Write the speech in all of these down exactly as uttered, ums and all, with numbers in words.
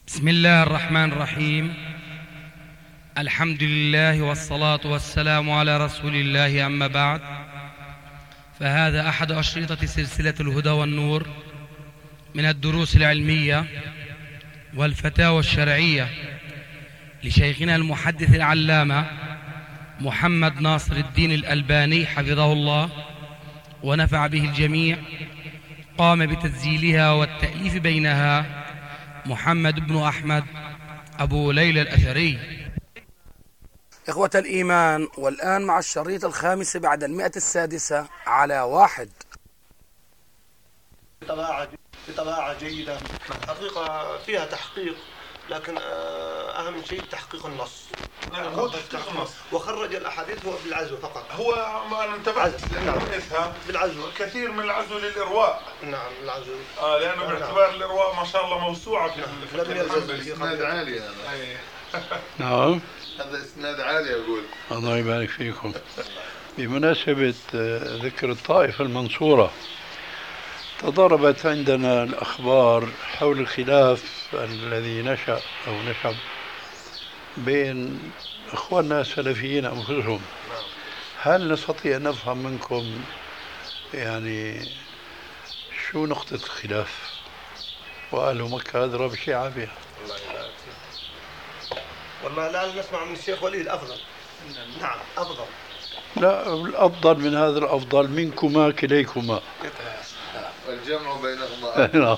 بسم الله الرحمن الرحيم. الحمد لله والصلاة والسلام على رسول الله، أما بعد، فهذا أحد أشرطة سلسلة الهدى والنور من الدروس العلمية والفتاوى الشرعية لشيخنا المحدث العلامة محمد ناصر الدين الألباني حفظه الله ونفع به الجميع. قام بتسجيلها والتأليف بينها محمد بن أحمد أبو ليلى الأثري. إخوة الإيمان، والآن مع الشريط الخامس بعد المئة السادسة على واحد. بطباعة جيدة، حقيقة فيها تحقيق، لكن أهم شيء تحقيق النص. نعم، هو تحقيق النص. وخرج الأحاديث هو بالعزو فقط. هو ما أنا انتبهت لأنها بالعزو، كثير من العزو للإرواء. نعم، العزو. آه لأنه باعتبار الإرواء ما شاء الله موسوعة في إسناد عالي هذا. نعم، هذا إسناد عالي أقول. الله يبارك فيكم. بمناسبة ذكر الطائفة المنصورة، تضاربت عندنا الأخبار حول الخلاف الذي نشأ أو نشب بين إخواننا السلفيين أنفسهم. هل نستطيع أن نفهم منكم يعني شو نقطة الخلاف؟ وأهل مكة أدرى بشيعة بها. والله لا نسمع من الشيخ وليد أفضل. نعم أفضل. لا، الأفضل من هذا الأفضل منكما كليكما. الجمع بينهما. نعم.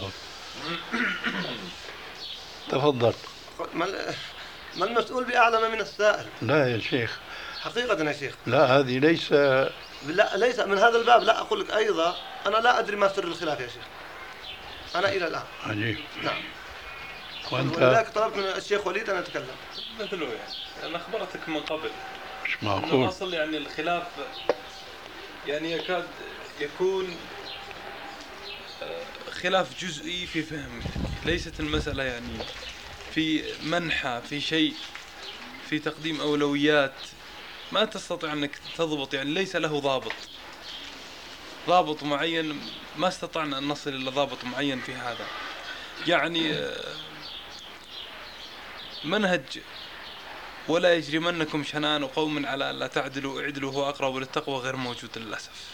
تفضل. ما المسؤول بأعلم من السائل؟ لا يا شيخ، حقيقة يا شيخ، لا، هذه ليس لا ليس من هذا الباب. لا أقول لك أيضا أنا لا أدري ما سر الخلاف يا شيخ، أنا إلى الآن. عجيب. نعم. وأنت ولذلك طلبت من الشيخ وليد أن أتكلم. مثله يعني أنا أخبرتك من قبل مش أنه معقول. أصل يعني الخلاف يعني يكاد يكون خلاف جزئي في فهمك، ليست المسألة يعني في منحى في شيء، في تقديم أولويات ما تستطيع أنك تضبط، يعني ليس له ضابط ضابط معين. ما استطعنا أن نصل إلى ضابط معين في هذا. يعني منهج ولا يجرمنكم شنآن قوم على ألا تعدلوا اعدلوا هو أقرب للتقوى غير موجود للأسف.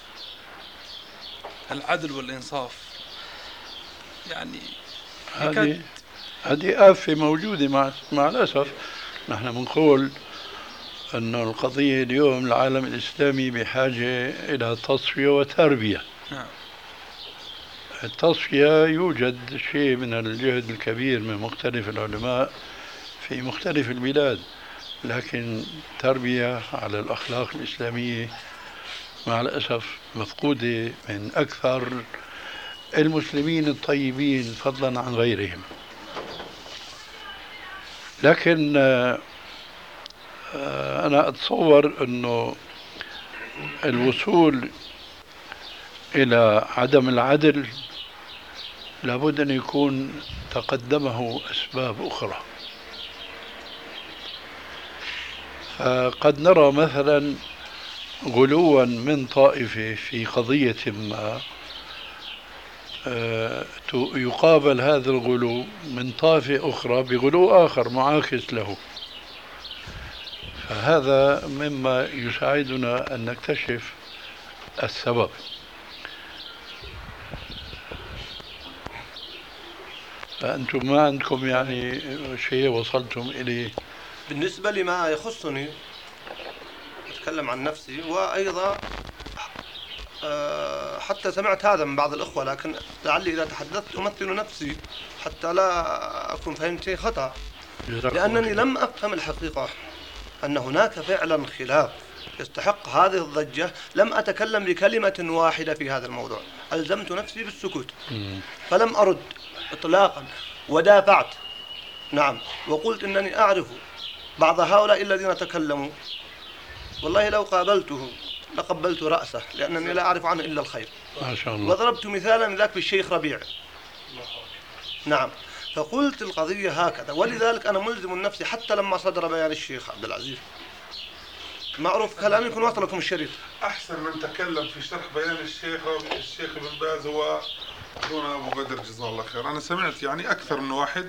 العدل والإنصاف يعني هذه هذه آفة موجودة مع مع الأسف. نحن بنقول أن القضية اليوم العالم الإسلامي بحاجة إلى تصفية وتربية. نعم. التصفية يوجد شيء من الجهد الكبير من مختلف العلماء في مختلف البلاد، لكن تربية على الأخلاق الإسلامية مع الأسف مفقودة من أكثر المسلمين الطيبين فضلا عن غيرهم. لكن أنا أتصور أنه الوصول إلى عدم العدل لابد أن يكون تقدمه أسباب أخرى. فقد نرى مثلا غلوا من طائفة في قضية ما، يقابل هذا الغلو من طائفة أخرى بغلو آخر معاكس له. فهذا مما يساعدنا أن نكتشف السبب. فأنتم ما عندكم يعني شيء وصلتم إليه؟ بالنسبة لما يخصني أتكلم عن نفسي، وأيضا حتى سمعت هذا من بعض الأخوة، لكن لعلي إذا تحدثت أمثل نفسي حتى لا أكون فهمت شيء خطأ، لأنني لم أفهم الحقيقة أن هناك فعلا خلاف يستحق هذه الضجة. لم أتكلم بكلمة واحدة في هذا الموضوع، ألزمت نفسي بالسكوت فلم أرد إطلاقا، ودافعت. نعم، وقلت أنني أعرف بعض هؤلاء الذين تكلموا، والله لو قابلته لقبلت رأسه، لأنني لا أعرف عنه إلا الخير. ما شاء الله. وضربت مثالا ذاك بالشيخ ربيع. نعم، فقلت القضية هكذا، ولذلك أنا ملزم نفسي حتى لما صدر بيان الشيخ عبد العزيز. معروف كلامي يكون وصل لكم الشريط. أحسن من تكلم في شرح بيان الشيخ الشيخ ابن باز هو أخونا أبو بدر جزاه الله خير. أنا سمعت يعني أكثر من واحد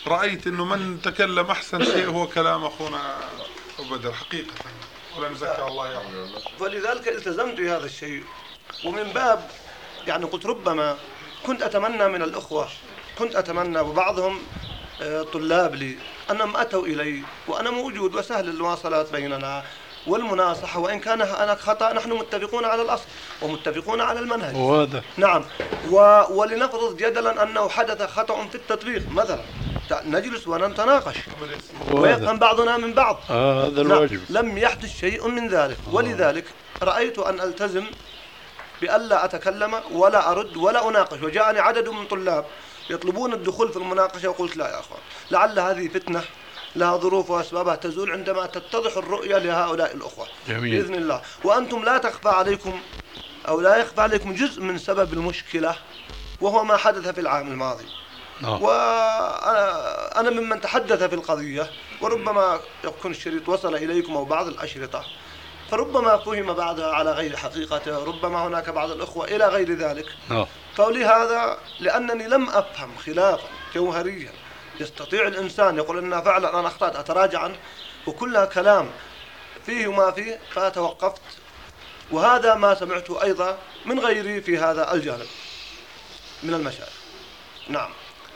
رأيت أنه من تكلم أحسن شيء هو كلام أخونا أبو بدر حقيقة، ولا نزكى الله يعلم. فلذلك التزمت بهذا الشيء، ومن باب يعني قلت ربما كنت أتمنى من الأخوة، كنت أتمنى وبعضهم طلاب لي أنهم أتوا إلي وأنا موجود وسهل المواصلات بيننا والمناصحة، وإن كان أنا خطأ نحن متفقون على الأصل ومتفقون على المنهج. وهذا نعم. و... ولنفرض جدلا أنه حدث خطأ في التطبيق مثلا، نجلس ونتناقش ويفهم بعضنا من بعض. آه هذا الواجب. لم يحدث شيء من ذلك. آه. ولذلك رأيت أن ألتزم بألا أتكلم ولا أرد ولا أناقش، وجاءني عدد من طلاب يطلبون الدخول في المناقشة، وقلت لا يا أخوان، لعل هذه فتنة لها ظروف وأسبابها تزول عندما تتضح الرؤية لهؤلاء الأخوة. جميل. بإذن الله. وأنتم لا تخفى عليكم أو لا يخفى عليكم جزء من سبب المشكلة، وهو ما حدث في العام الماضي. نعم. وأنا ممن تحدث في القضية، وربما يكون الشريط وصل إليكم أو بعض الأشرطة، فربما فهم بعضها على غير حقيقته، ربما هناك بعض الأخوة إلى غير ذلك. نعم. فلهذا لأنني لم أفهم خلافا جوهريا يستطيع الإنسان يقول أنها فعلا أنا أخطأت أتراجع عنه، وكلها كلام فيه وما فيه، فتوقفت. وهذا ما سمعته أيضا من غيري في هذا الجانب من المشايخ. نعم.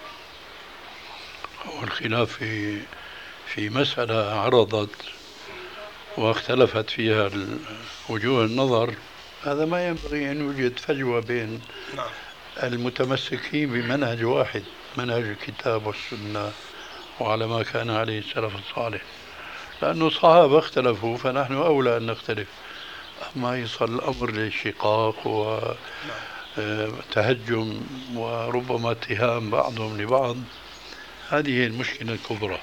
والخلاف في في مسألة عرضت واختلفت فيها وجوه النظر، هذا ما ينبغي أن يوجد فجوة بين نعم. المتمسكين بمنهج واحد، منهج الكتاب والسنة وعلى ما كان عليه السلف الصالح، لأنه الصحابة اختلفوا فنحن أولى أن نختلف. أما يصل الأمر للشقاق وتهجم وربما اتهام بعضهم لبعض، هذه هي المشكلة الكبرى.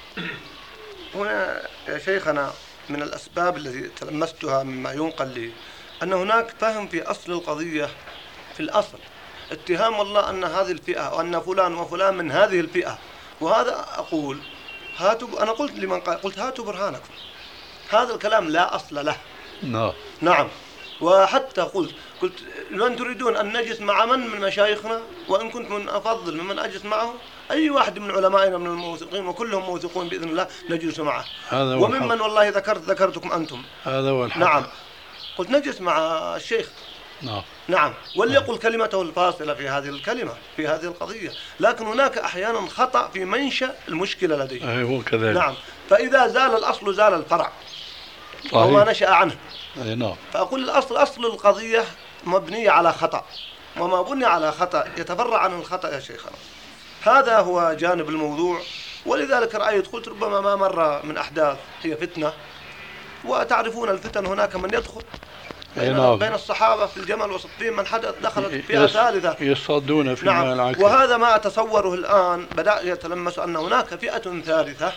هنا يا شيخنا من الأسباب التي تلمستها مما ينقل لي أن هناك فهم في أصل القضية، في الأصل اتهام والله أن هذه الفئة وأن فلان وفلان من هذه الفئة، وهذا أقول هاتوا، أنا قلت لمن قال قلت هاتوا برهانكم، هذا الكلام لا أصل له. نعم. نعم. وحتى قلت قلت من تريدون أن نجلس مع من من مشايخنا، وإن كنت من أفضل ممن أجلس معه أي واحد من علمائنا من الموثقين وكلهم موثقون بإذن الله نجلس معه. وممن والله ذكرت ذكرتكم أنتم. هذا هو الحق. نعم. قلت نجلس مع الشيخ. نعم. نعم. وليقل كلمته الفاصلة في هذه الكلمة في هذه القضية، لكن هناك أحيانا خطأ في منشأ المشكلة لديه. هو كذلك. نعم. فإذا زال الأصل زال الفرع. أو ما نشأ عنه. نعم. فأقول الأصل أصل القضية مبنية على خطأ، وما بني على خطأ يتفرع عن الخطأ يا شيخنا. هذا هو جانب الموضوع. ولذلك رأيت قلت ربما ما مر من أحداث هي فتنة، وتعرفون الفتن هناك من يدخل بين, بين الصحابة في الجمل وصفين من حدث دخلت فئة ثالثة يصطادون في نعم. العكس. وهذا ما أتصوره الآن بدأ يتلمس أن هناك فئة ثالثة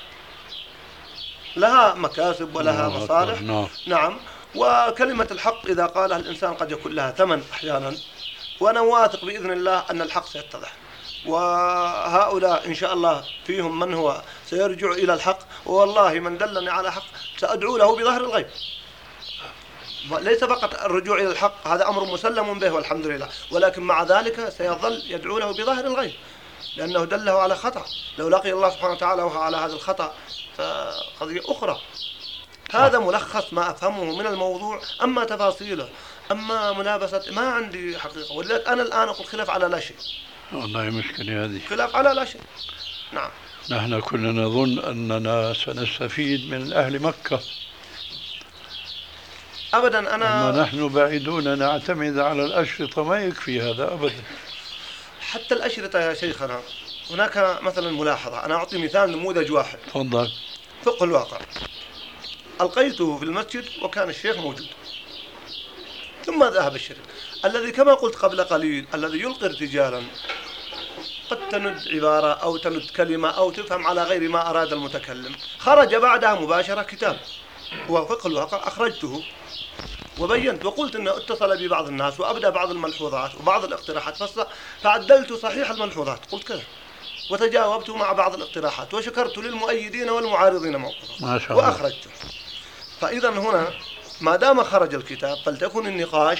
لها مكاسب ولها نعم. مصالح. نعم. نعم. وكلمة الحق إذا قالها الإنسان قد يكون لها ثمن أحيانا، وأنا واثق بإذن الله أن الحق سيتضح، وهؤلاء إن شاء الله فيهم من هو سيرجع إلى الحق، والله من دلني على حق سأدعو له بظهر الغيب. ليس فقط الرجوع إلى الحق، هذا أمر مسلم به والحمد لله، ولكن مع ذلك سيظل يدعو له بظهر الغيب، لأنه دله على خطأ. لو لقي الله سبحانه وتعالى وهو على هذا الخطأ فقضية أخرى. هذا ملخص ما أفهمه من الموضوع. أما تفاصيله أما منابسة ما عندي حقيقة، ولذلك أنا الآن أقول خلاف على لا شيء. والله مشكلة هذه، خلاف على لا شيء. نعم. نحن كنا نظن أننا سنستفيد من أهل مكة. أبدا. أنا أما نحن بعيدون نعتمد على الأشرطة، ما يكفي هذا أبدا. حتى الأشرطة يا شيخنا هناك مثلا ملاحظة، أنا أعطي مثال نموذج واحد. تفضل. فقه الواقع ألقيته في المسجد وكان الشيخ موجود، ثم ذهب الشيخ الذي كما قلت قبل قليل الذي يلقي ارتجالا قد تند عبارة أو تند كلمة أو تفهم على غير ما أراد المتكلم. خرج بعدها مباشرة كتاب هو فقه الواقع، أخرجته وبينت وقلت أنه اتصل بي بعض الناس وأبدأ بعض الملحوظات وبعض الاقتراحات، فعدلت صحيح الملحوظات قلت كذا، وتجاوبت مع بعض الاقتراحات وشكرت للمؤيدين والمعارضين موقفهم وأخرجته. فإذا هنا ما دام خرج الكتاب فلتكن النقاش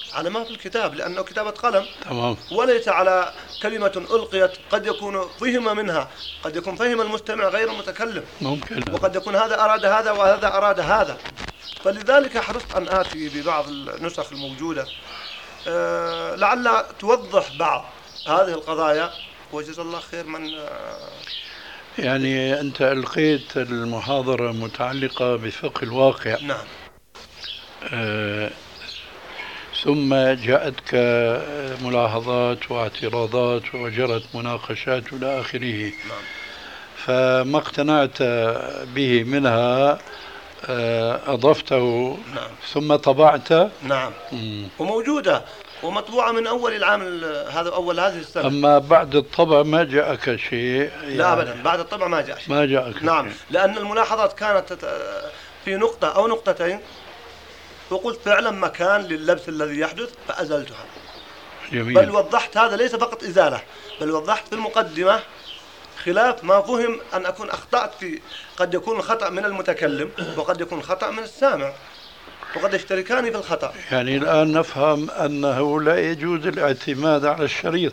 على ما في الكتاب، لأنه كتابة قلم تمام. وليس على كلمة ألقيت، قد يكون فهم منها، قد يكون فهم المستمع غير المتكلم، ممكن، وقد يكون هذا أراد هذا وهذا أراد هذا. فلذلك حرصت أن آتي ببعض النسخ الموجودة أه لعل توضح بعض هذه القضايا، وجزا الله خير من أه يعني أنت ألقيت المحاضرة متعلقة بفقه الواقع. نعم. أه ثم جاءتك ملاحظات واعتراضات وجرت مناقشات إلى آخره. نعم. فما اقتنعت به منها أضفته. نعم. ثم طبعت. نعم. مم. وموجودة ومطبوعة من أول العام هذا، أول هذه السنة. أما بعد الطبع ما جاءك شيء؟ يعني لا أبدا، بعد الطبع ما جاء شيء. ما جاءك نعم شيء. لأن الملاحظات كانت في نقطة أو نقطتين، وقلت فعلا مكان لللبس الذي يحدث فأزلتها. جميل. بل وضحت هذا ليس فقط إزالة، بل وضحت في المقدمة خلاف ما فهم أن أكون أخطأت في، قد يكون الخطأ من المتكلم وقد يكون الخطأ من السامع، وقد يشتركان في الخطأ. يعني الآن نفهم أنه لا يجوز الاعتماد على الشريط.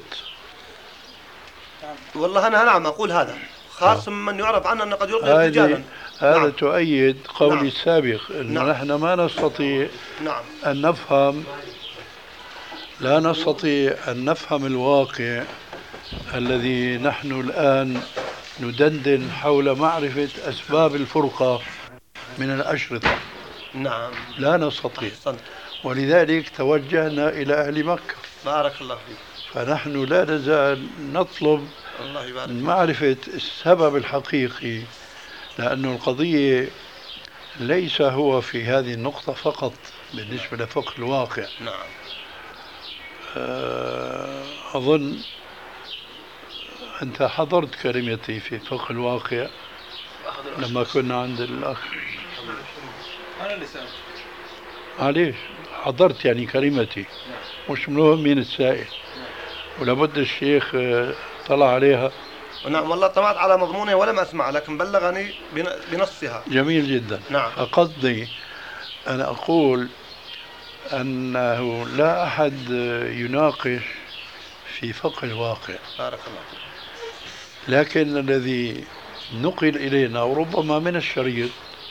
والله أنا نعم أقول هذا، خاصة من يعرف عنه أنه قد يلقي رجالا. هذا نعم. تؤيد قولي نعم. السابق أن نعم. نحن ما نستطيع نعم. أن نفهم، لا نستطيع أن نفهم الواقع الذي نحن الآن ندندن حول معرفة أسباب الفرقة من الأشرطة. نعم. لا نستطيع. أحسنت. ولذلك توجهنا إلى أهل مكة. بارك الله فيك. فنحن لا نزال نطلب الله يبارك فيك. معرفة السبب الحقيقي، لأن القضية ليس هو في هذه النقطة فقط بالنسبة لفقه الواقع. نعم. أظن أنت حضرت كلمتي في فقه الواقع لما كنا عند الأخ. أنا اللي سألت. معليش، حضرت يعني كلمتي، مش مهم مين السائل، ولابد الشيخ طلع عليها. نعم والله طلعت على مضمونها ولم أسمع، لكن بلغني بنصها. جميل جدا. نعم. فقصدي أنا أقول أنه لا أحد يناقش في فقه الواقع. بارك الله فيك. لكن الذي نقل إلينا وربما من الشريط،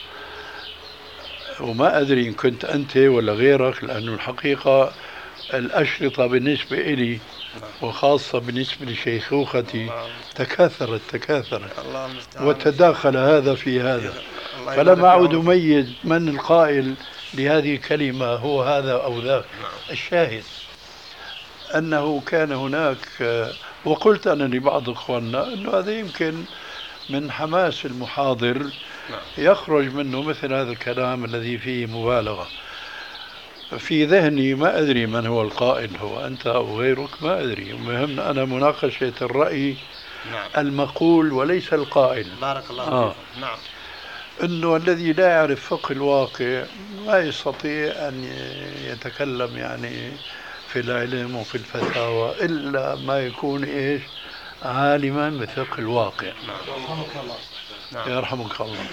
وما أدري إن كنت أنت ولا غيرك، لأنه الحقيقة الأشرطة بالنسبة إلي وخاصة بالنسبة لشيخوختي تكاثرت تكاثرت وتداخل هذا في هذا، فلم أعد أميز من القائل لهذه الكلمة هو هذا أو ذاك. الشاهد أنه كان هناك، وقلت أنا لبعض إخواننا أنه هذا يمكن من حماس المحاضر يخرج منه مثل هذا الكلام الذي فيه مبالغة. في ذهني ما أدري من هو القائل، هو أنت أو غيرك، ما أدري. المهم أنا مناقشة الرأي نعم. المقول وليس القائل. بارك الله آه. فيك. نعم. أنه الذي لا يعرف فقه الواقع ما يستطيع أن يتكلم يعني في العلم وفي الفتاوى إلا ما يكون إيش عالما بفقه الواقع. نعم. يرحمك الله. نعم. يرحمك الله.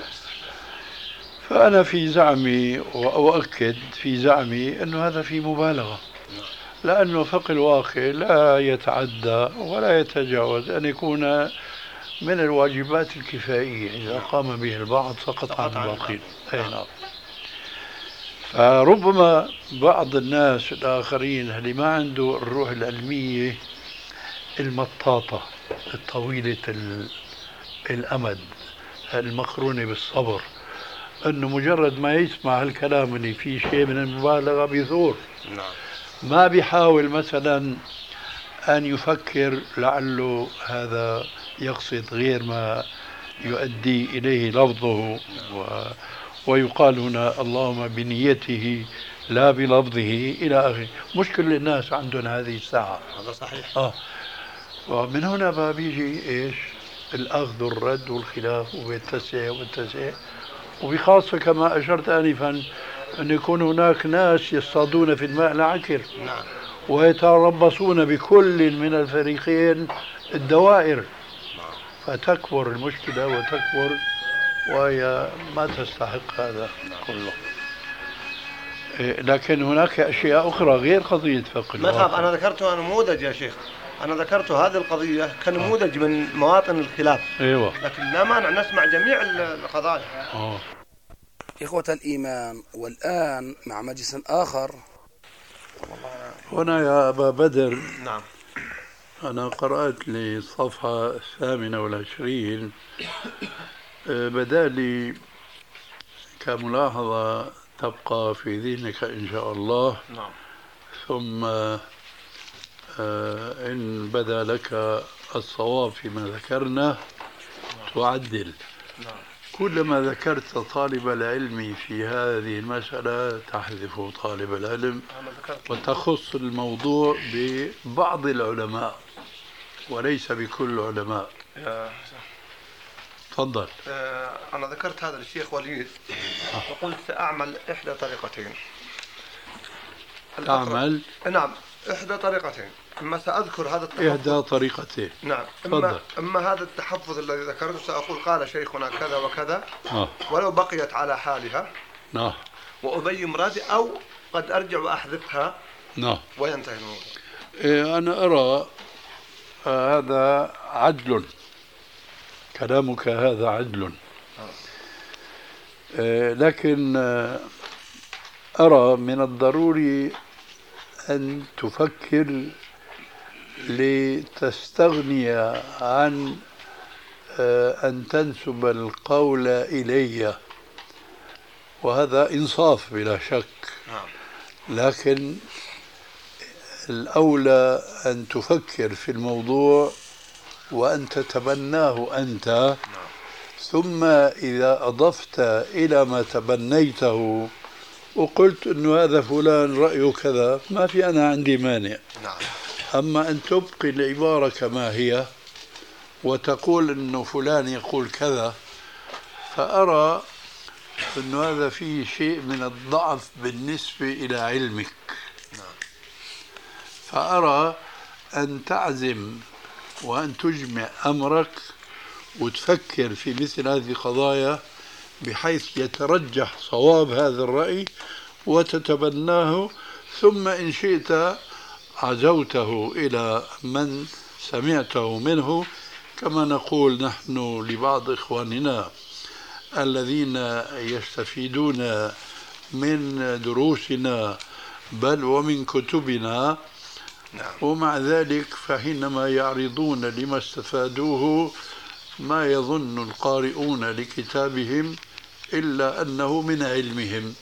فأنا في زعمي وأؤكد في زعمي أنه هذا في مبالغة، لأنه فقه الواقع لا يتعدى ولا يتجاوز أن يكون من الواجبات الكفائية، إذا قام به البعض سقط عن الباقين. نعم. فربما بعض الناس الآخرين اللي ما عنده الروح العلمية المطاطة الطويلة الأمد المقرونة بالصبر، أنه مجرد ما يسمع هالكلام اللي فيه شيء من المبالغة بيثور. نعم. ما بيحاول مثلا أن يفكر لعله هذا يقصد غير ما يؤدي إليه لفظه، و... ويقال هنا اللهم بنيته لا بلفظه إلى آخره. مش كل الناس عندهم هذه الساعة. هذا صحيح. آه. ومن هنا بقى بيجي إيش الأخذ والرد والخلاف وبالتسع والتسع، وبخاصة كما أشرت آنفا أن يكون هناك ناس يصطادون في الماء العكر. نعم. ويتربصون بكل من الفريقين الدوائر، فتكبر المشكلة وتكبر وهي ما تستحق هذا كله. لكن هناك أشياء أخرى غير قضية فقه ما الواقع. خاف، أنا ذكرتها نموذج يا شيخ، أنا ذكرت هذه القضية كنموذج من مواطن الخلاف. أيوة. لكن لا مانع نسمع جميع القضايا. أوه. إخوة الإيمان، والآن مع مجلس آخر. هنا يا أبا بدر، نعم، أنا قرأت لي الصفحة الثامنة والعشرين، بدا لي كملاحظة تبقى في ذهنك إن شاء الله. نعم. ثم إن بدا لك الصواب فيما ذكرنا تعدل. نعم. كلما ذكرت طالب العلم في هذه المسألة تحذف طالب العلم وتخص الموضوع ببعض العلماء وليس بكل العلماء. تفضل. آه أنا ذكرت هذا للشيخ وليد وقلت سأعمل إحدى طريقتين. تعمل؟ نعم، إحدى طريقتين. إما سأذكر هذا التحفظ. إحدى طريقتين. نعم. إما, إما هذا التحفظ الذي ذكرته سأقول قال شيخنا كذا وكذا. آه. ولو بقيت على حالها. نعم. وأبين مرادي، أو قد أرجع وأحذفها. نعم. وينتهي الموضوع. إيه أنا أرى آه هذا عدل، كلامك هذا عدل. آه لكن آه أرى من الضروري أن تفكر لتستغني عن آه أن تنسب القول إلي، وهذا إنصاف بلا شك. لكن الأولى أن تفكر في الموضوع وأن تتبناه أنت، ثم إذا أضفت إلى ما تبنيته وقلت أنه هذا فلان رأيه كذا، ما في أنا عندي مانع. أما أن تبقي العبارة كما هي وتقول أنه فلان يقول كذا، فأرى أنه هذا فيه شيء من الضعف بالنسبة إلى علمك. فأرى أن تعزم وأن تجمع أمرك وتفكر في مثل هذه القضايا بحيث يترجح صواب هذا الرأي وتتبناه، ثم إن شئت عزوته إلى من سمعته منه، كما نقول نحن لبعض إخواننا الذين يستفيدون من دروسنا بل ومن كتبنا. نعم. ومع ذلك فحينما يعرضون لما استفادوه ما يظن القارئون لكتابهم إلا أنه من علمهم،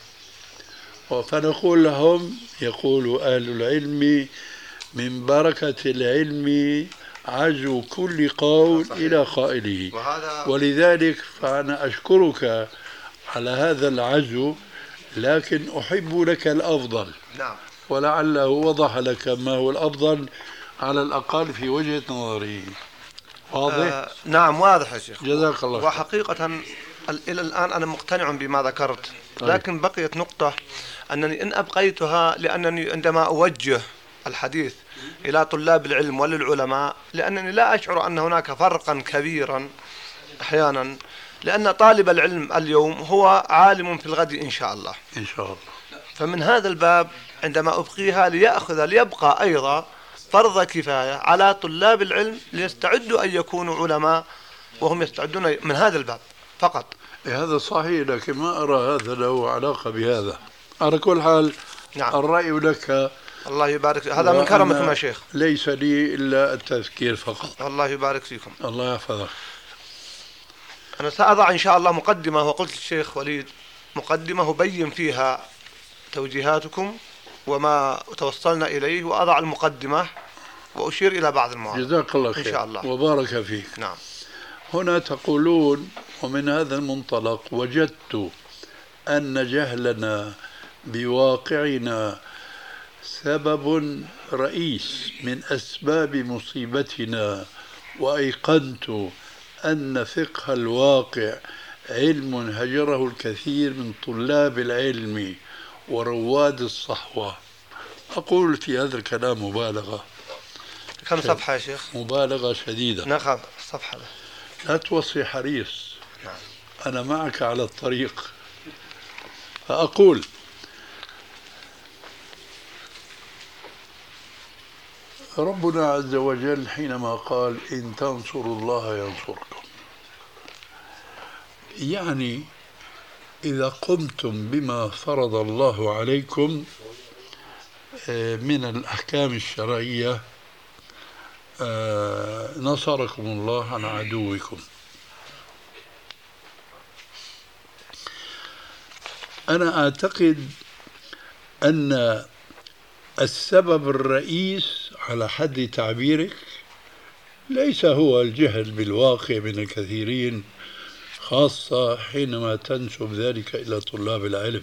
فنقول لهم يقول أهل العلم من بركة العلم عزو كل قول إلى قائله. ولذلك فأنا أشكرك على هذا العزو، لكن أحب لك الأفضل. نعم. ولعله وضح لك ما هو الأفضل على الأقل في وجهة نظري. واضح؟ آه نعم واضح يا شيخ. جزاك الله. وحقيقة إلى الآن أنا مقتنع بما ذكرت، لكن بقيت نقطة أنني إن أبقيتها، لأنني عندما أوجه الحديث إلى طلاب العلم وللعلماء، لأنني لا أشعر أن هناك فرقا كبيرا أحيانا، لأن طالب العلم اليوم هو عالم في الغد إن شاء الله. إن شاء الله. فمن هذا الباب عندما أبقيها ليأخذ ليبقى أيضا فرض كفاية على طلاب العلم ليستعدوا أن يكونوا علماء وهم يستعدون من هذا الباب فقط. هذا صحيح، لكن ما أرى هذا له علاقة بهذا. على كل حال نعم. الرأي لك. الله يبارك فيك، هذا من كرمكم يا شيخ. ليس لي إلا التذكير فقط. الله يبارك فيكم. الله يحفظك. أنا سأضع إن شاء الله مقدمة، وقلت للشيخ وليد مقدمة أبين فيها توجيهاتكم وما توصلنا إليه، وأضع المقدمة وأشير إلى بعض المواضيع. جزاك الله خير. إن شاء الله. وبارك فيك. نعم. هنا تقولون ومن هذا المنطلق وجدت أن جهلنا بواقعنا سبب رئيس من أسباب مصيبتنا، وأيقنت أن فقه الواقع علم هجره الكثير من طلاب العلم ورواد الصحوة. أقول في هذا الكلام مبالغة. كم صفحة يا شيخ؟ مبالغة شديدة. نخاف الصفحة. لا توصي حريص. أنا معك على الطريق. فأقول ربنا عز وجل حينما قال إن تنصروا الله ينصركم، يعني إذا قمتم بما فرض الله عليكم من الأحكام الشرعية نصركم الله عن عدوكم. أنا أعتقد أن السبب الرئيس على حد تعبيرك ليس هو الجهل بالواقع من الكثيرين، خاصة حينما تنسب ذلك إلى طلاب العلم.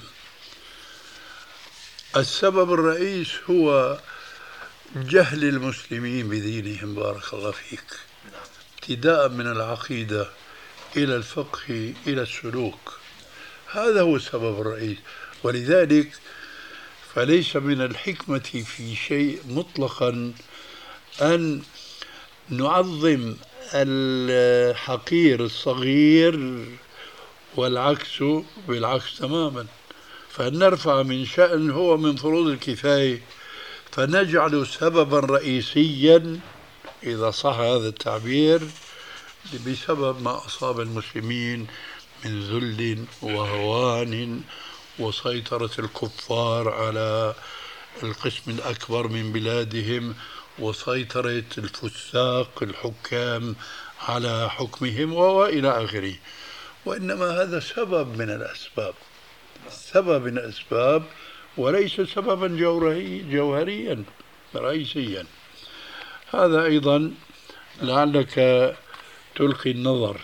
السبب الرئيس هو جهل المسلمين بدينهم، بارك الله فيك، ابتداء من العقيدة إلى الفقه إلى السلوك، هذا هو السبب الرئيس. ولذلك فليس من الحكمة في شيء مطلقا أن نعظم الحقير الصغير، والعكس بالعكس تماما، فنرفع من شأن هو من فروض الكفاية فنجعل سببا رئيسيا، إذا صح هذا التعبير، بسبب ما أصاب المسلمين من ذل وهوان وسيطرة الكفار على القسم الأكبر من بلادهم، وسيطرة الفساق الحكام على حكمهم وإلى آخره. وإنما هذا سبب من الأسباب، سبب من الأسباب، وليس سببا جوهري جوهريا رئيسيا. هذا أيضا لعلك تلقي النظر.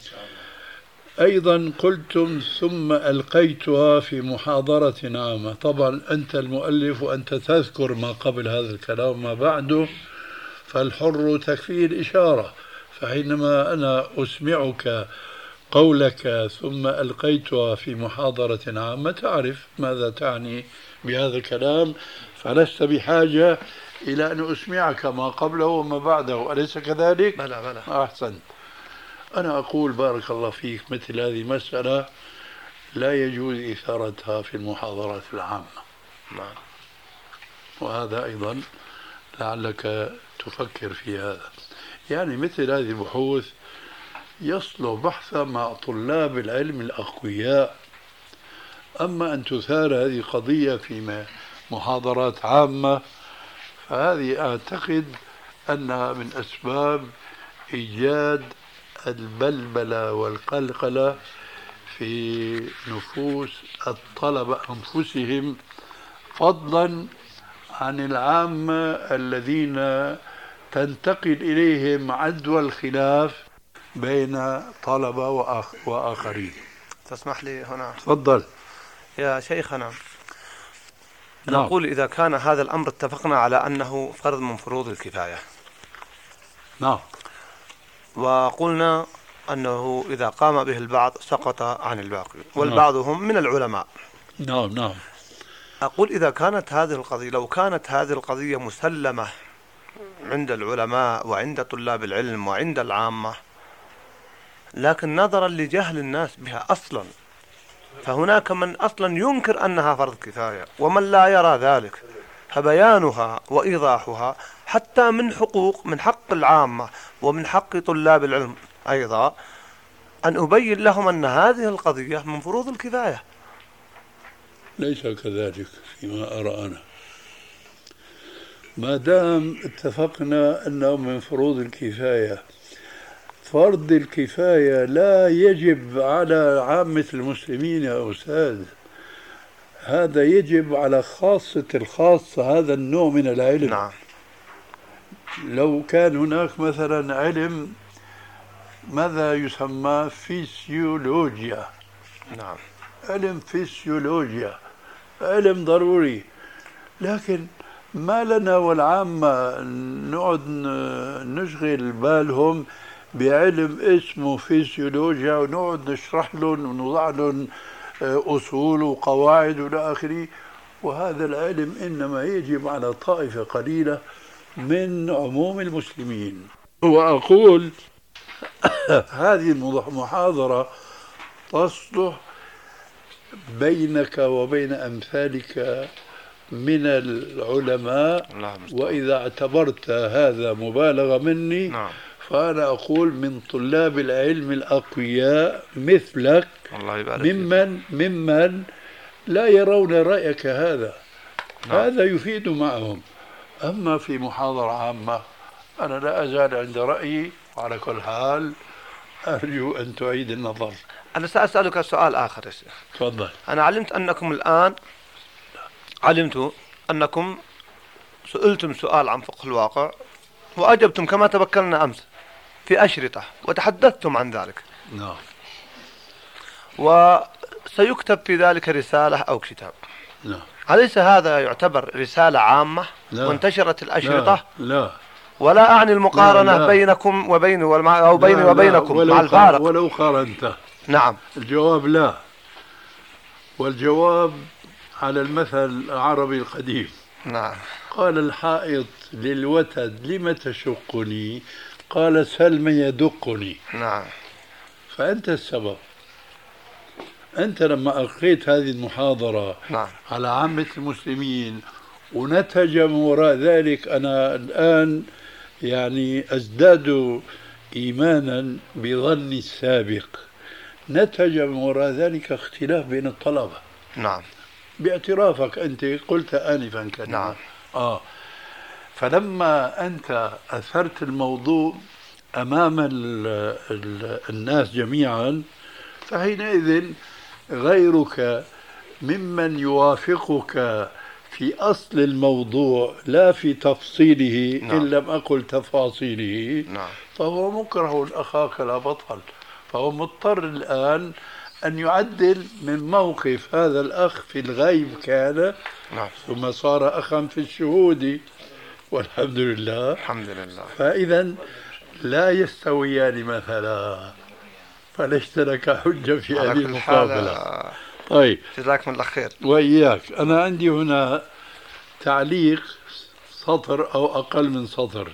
أيضا قلتم ثم ألقيتها في محاضرة عامة. طبعا أنت المؤلف وأنت تذكر ما قبل هذا الكلام ما بعده، فالحر تكفيه الإشارة. فحينما أنا أسمعك قولك ثم ألقيتها في محاضرة عامة تعرف ماذا تعني بهذا الكلام، فلست بحاجة إلى أن أسمعك ما قبله وما بعده، أليس كذلك؟ بلى بلى. أحسن. أنا أقول بارك الله فيك مثل هذه مسألة لا يجوز إثارتها في المحاضرات العامة. نعم. وهذا أيضا لعلك تفكر في هذا. يعني مثل هذه البحوث يصلح بحثا مع طلاب العلم الأقوياء، أما أن تثار هذه قضية في محاضرات عامة فهذه أعتقد أنها من أسباب إيجاد البلبلة والقلقلة في نفوس الطلبة أنفسهم، فضلا عن العامة الذين تنتقل إليهم عدوى الخلاف بين طلبة وآخ وآخرين. تسمح لي هنا؟ تفضل يا شيخنا. نعم. نقول إذا كان هذا الأمر اتفقنا على أنه فرض من فروض الكفاية. نعم. وقلنا أنه إذا قام به البعض سقط عن الباقي، والبعض هم من العلماء. نعم نعم. أقول إذا كانت هذه القضية، لو كانت هذه القضية مسلمة عند العلماء وعند طلاب العلم وعند العامة، لكن نظرا لجهل الناس بها أصلا، فهناك من أصلا ينكر أنها فرض كفاية ومن لا يرى ذلك، فبيانها وإيضاحها حتى من حقوق من حق العامة ومن حق طلاب العلم أيضا أن أبين لهم أن هذه القضية من فروض الكفاية. ليس كذلك فيما أرى أنا. ما دام اتفقنا أنه من فروض الكفاية، فرض الكفاية لا يجب على عامة المسلمين يا أستاذ، هذا يجب على خاصة الخاصة، هذا النوع من العلم. نعم. لو كان هناك مثلا علم ماذا يسمى فيسيولوجيا، نعم، علم فيسيولوجيا علم ضروري، لكن ما لنا والعامة نقعد نشغل بالهم بعلم اسمه فيسيولوجيا ونقعد نشرح لهم ونوضع لهم أصول وقواعد وإلى آخره، وهذا العلم إنما يجب على طائفة قليلة من عموم المسلمين. وأقول هذه المحاضرة تصلح بينك وبين أمثالك من العلماء، وإذا اعتبرت هذا مبالغة مني نعم. فأنا أقول من طلاب العلم الأقوياء مثلك، الله يبارك فيك. ممن ممن لا يرون رأيك هذا. نعم. هذا يفيد معهم. أما في محاضرة عامة أنا لا أزال عند رأيي، وعلى كل حال أرجو أن تعيد النظر. أنا سأسألك سؤال آخر يا شيخ. تفضل. أنا علمت أنكم الآن علمت أنكم سئلتم سؤال عن فقه الواقع وأجبتم كما تبكرنا أمس في أشرطة وتحدثتم عن ذلك. نعم. وسيكتب في ذلك رسالة أو كتاب. نعم. أليس هذا يعتبر رسالة عامة لا. وانتشرت الأشرطة؟ لا, لا. ولا أعني المقارنة لا لا. بينكم وبين أو بيني لا وبينكم لا. مع الفارق. ولو قارنت. نعم. الجواب لا. والجواب على المثل العربي القديم. نعم. قال الحائط للوتد لم تشقني؟ قال سلم يدقني. نعم. فأنت السبب. أنت لما ألقيت هذه المحاضرة نعم. على عامة المسلمين ونتج من وراء ذلك، أنا الآن يعني أزداد إيمانا بظني السابق، نتج من وراء ذلك اختلاف بين الطلبة. نعم. باعترافك أنت قلت آنفا كلمة. نعم. آه. فلما أنت أثرت الموضوع أمام ال ال الناس جميعا، فحينئذ غيرك ممن يوافقك في أصل الموضوع لا في تفصيله. نعم. إن لم أقل تفاصيله. نعم. فهو مكره أخاك لا بطل، فهو مضطر الآن أن يعدل من موقف هذا الأخ في الغيب كان. نعم. ثم صار أخا في الشهود والحمد لله. الحمد لله. فإذا لا يستويان مثلا، فليس لك حجة في هذه المقابلة. طيب، جزاكم الله خير. وإياك. أنا عندي هنا تعليق سطر أو أقل من سطر.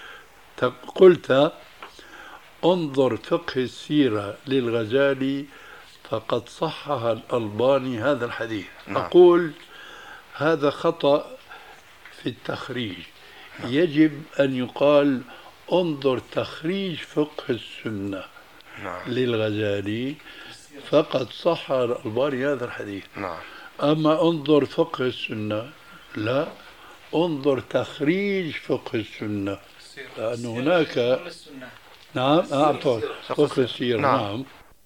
قلت انظر فقه السيرة للغزالي فقد صحح الألباني هذا الحديث. نعم. أقول هذا خطأ في التخريج. نعم. يجب أن يقال انظر تخريج فقه السنة. نعم. للغزالي فقد صح الألباني هذا الحديث. نعم. أما انظر فقه السنة لا، انظر تخريج فقه السنة، لأن هناك نعم أعطوا فقه السيرة. نعم. نعم.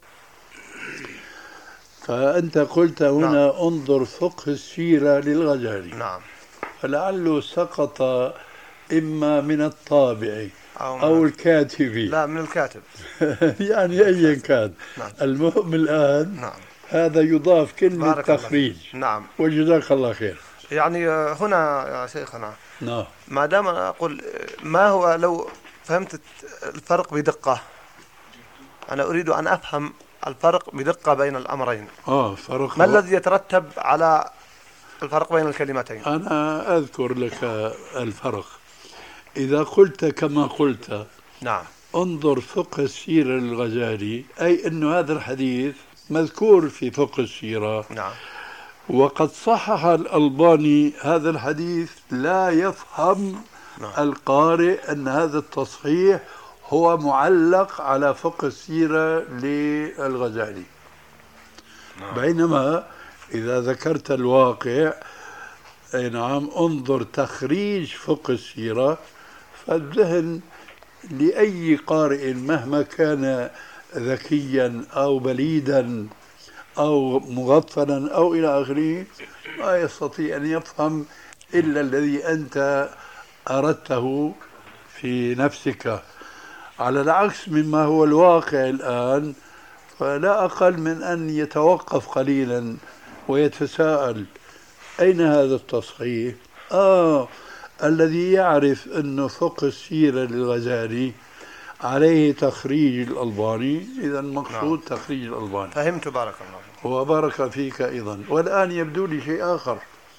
فأنت قلت هنا نعم. انظر فقه السيرة للغزالي. نعم. فلعله سقط إما من الطابع أو, أو الكاتب. لا، من الكاتب. يعني أيا كان. نعم. المهم الآن نعم. هذا يضاف كلمة تخريج. نعم. وجزاك الله خير. يعني هنا يا شيخنا نعم. ما دام أنا أقول ما هو، لو فهمت الفرق بدقة، أنا أريد أن أفهم الفرق بدقة بين الأمرين. آه فرق. ما الذي يترتب على الفرق بين الكلمتين؟ أنا أذكر لك الفرق. إذا قلت كما قلت نعم انظر فقه السيرة للغزالي، أي أن هذا الحديث مذكور في فقه السيرة. نعم. وقد صحح الألباني هذا الحديث، لا يفهم نعم. القارئ أن هذا التصحيح هو معلق على فقه السيرة للغزالي. نعم. بينما إذا ذكرت الواقع أي نعم انظر تخريج فقه السيرة، فالذهن لأي قارئ مهما كان ذكيا أو بليدا أو مغفلا أو إلى آخره ما يستطيع أن يفهم إلا الذي أنت أردته في نفسك، على العكس مما هو الواقع الآن. فلا أقل من أن يتوقف قليلا ويتساءل أين هذا التصحيح؟ آه الذي يعرف أن فقه السيرة للغزالي عليه تخريج الألباني، إذا المقصود نعم. تخريج الألباني. فهمت، بارك الله. وبارك فيك أيضا. والآن يبدو لي شيء آخر،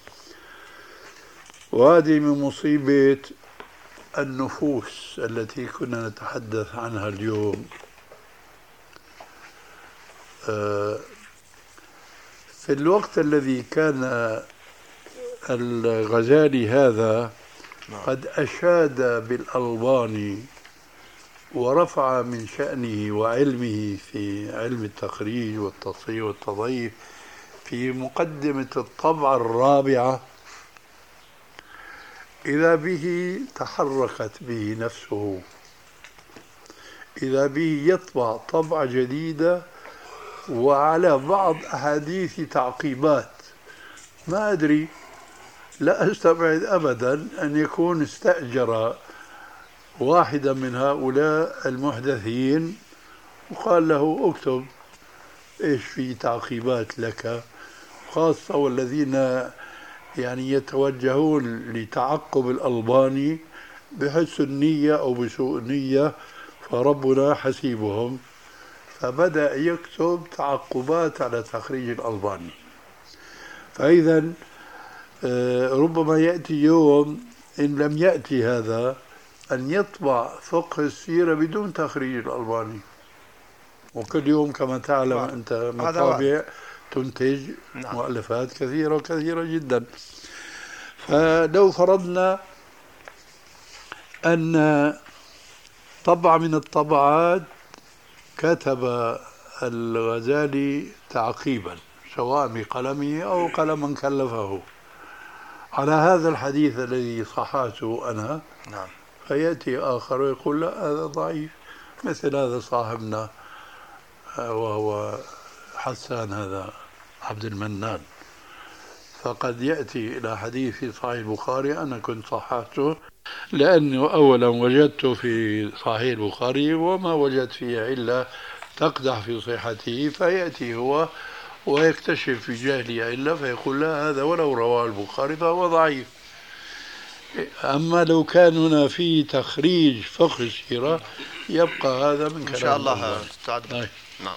وهذه من مصيبة النفوس التي كنا نتحدث عنها اليوم. في الوقت الذي كان الغزالي هذا قد أشاد بالألباني ورفع من شأنه وعلمه في علم التخريج والتصحيح والتضعيف في مقدمة الطبعة الرابعة، إذا به تحركت به نفسه، إذا به يطبع طبعة جديدة وعلى بعض أحاديث تعقيبات. ما أدري، لا أستبعد أبدا أن يكون استأجر واحدا من هؤلاء المحدثين وقال له اكتب ايش في تعقيبات لك، خاصة والذين يعني يتوجهون لتعقب الألباني بحسن النية أو بسوء النية فربنا حسيبهم. فبدأ يكتب تعقبات على تخريج الألباني. فإذا ربما يأتي يوم إن لم يأتي هذا أن يطبع فقه السيرة بدون تخريج الألباني، وكل يوم كما تعلم أنت مطابع تنتج نعم. مؤلفات كثيرة وكثيرة جدا. فلو فرضنا أن طبع من الطبعات كتب الغزالي تعقيبا سواء بقلمه أو قلما كلفه على هذا الحديث الذي صححته أنا نعم. فيأتي آخر ويقول لا هذا ضعيف، مثل هذا صاحبنا وهو حسان هذا عبد المنان، فقد يأتي إلى حديث في صحيح البخاري أنا كنت صححته لأنه أولا وجدت في صحيح البخاري وما وجدت فيه علة تقدح في صحته، فيأتي هو ويكتشف في جهله علة فيقول لا هذا ولو رواه البخاري فهو ضعيف. أما لو كان هنا في تخريج فقه السيرة يبقى هذا من كلام إن شاء الله تعالى. نعم.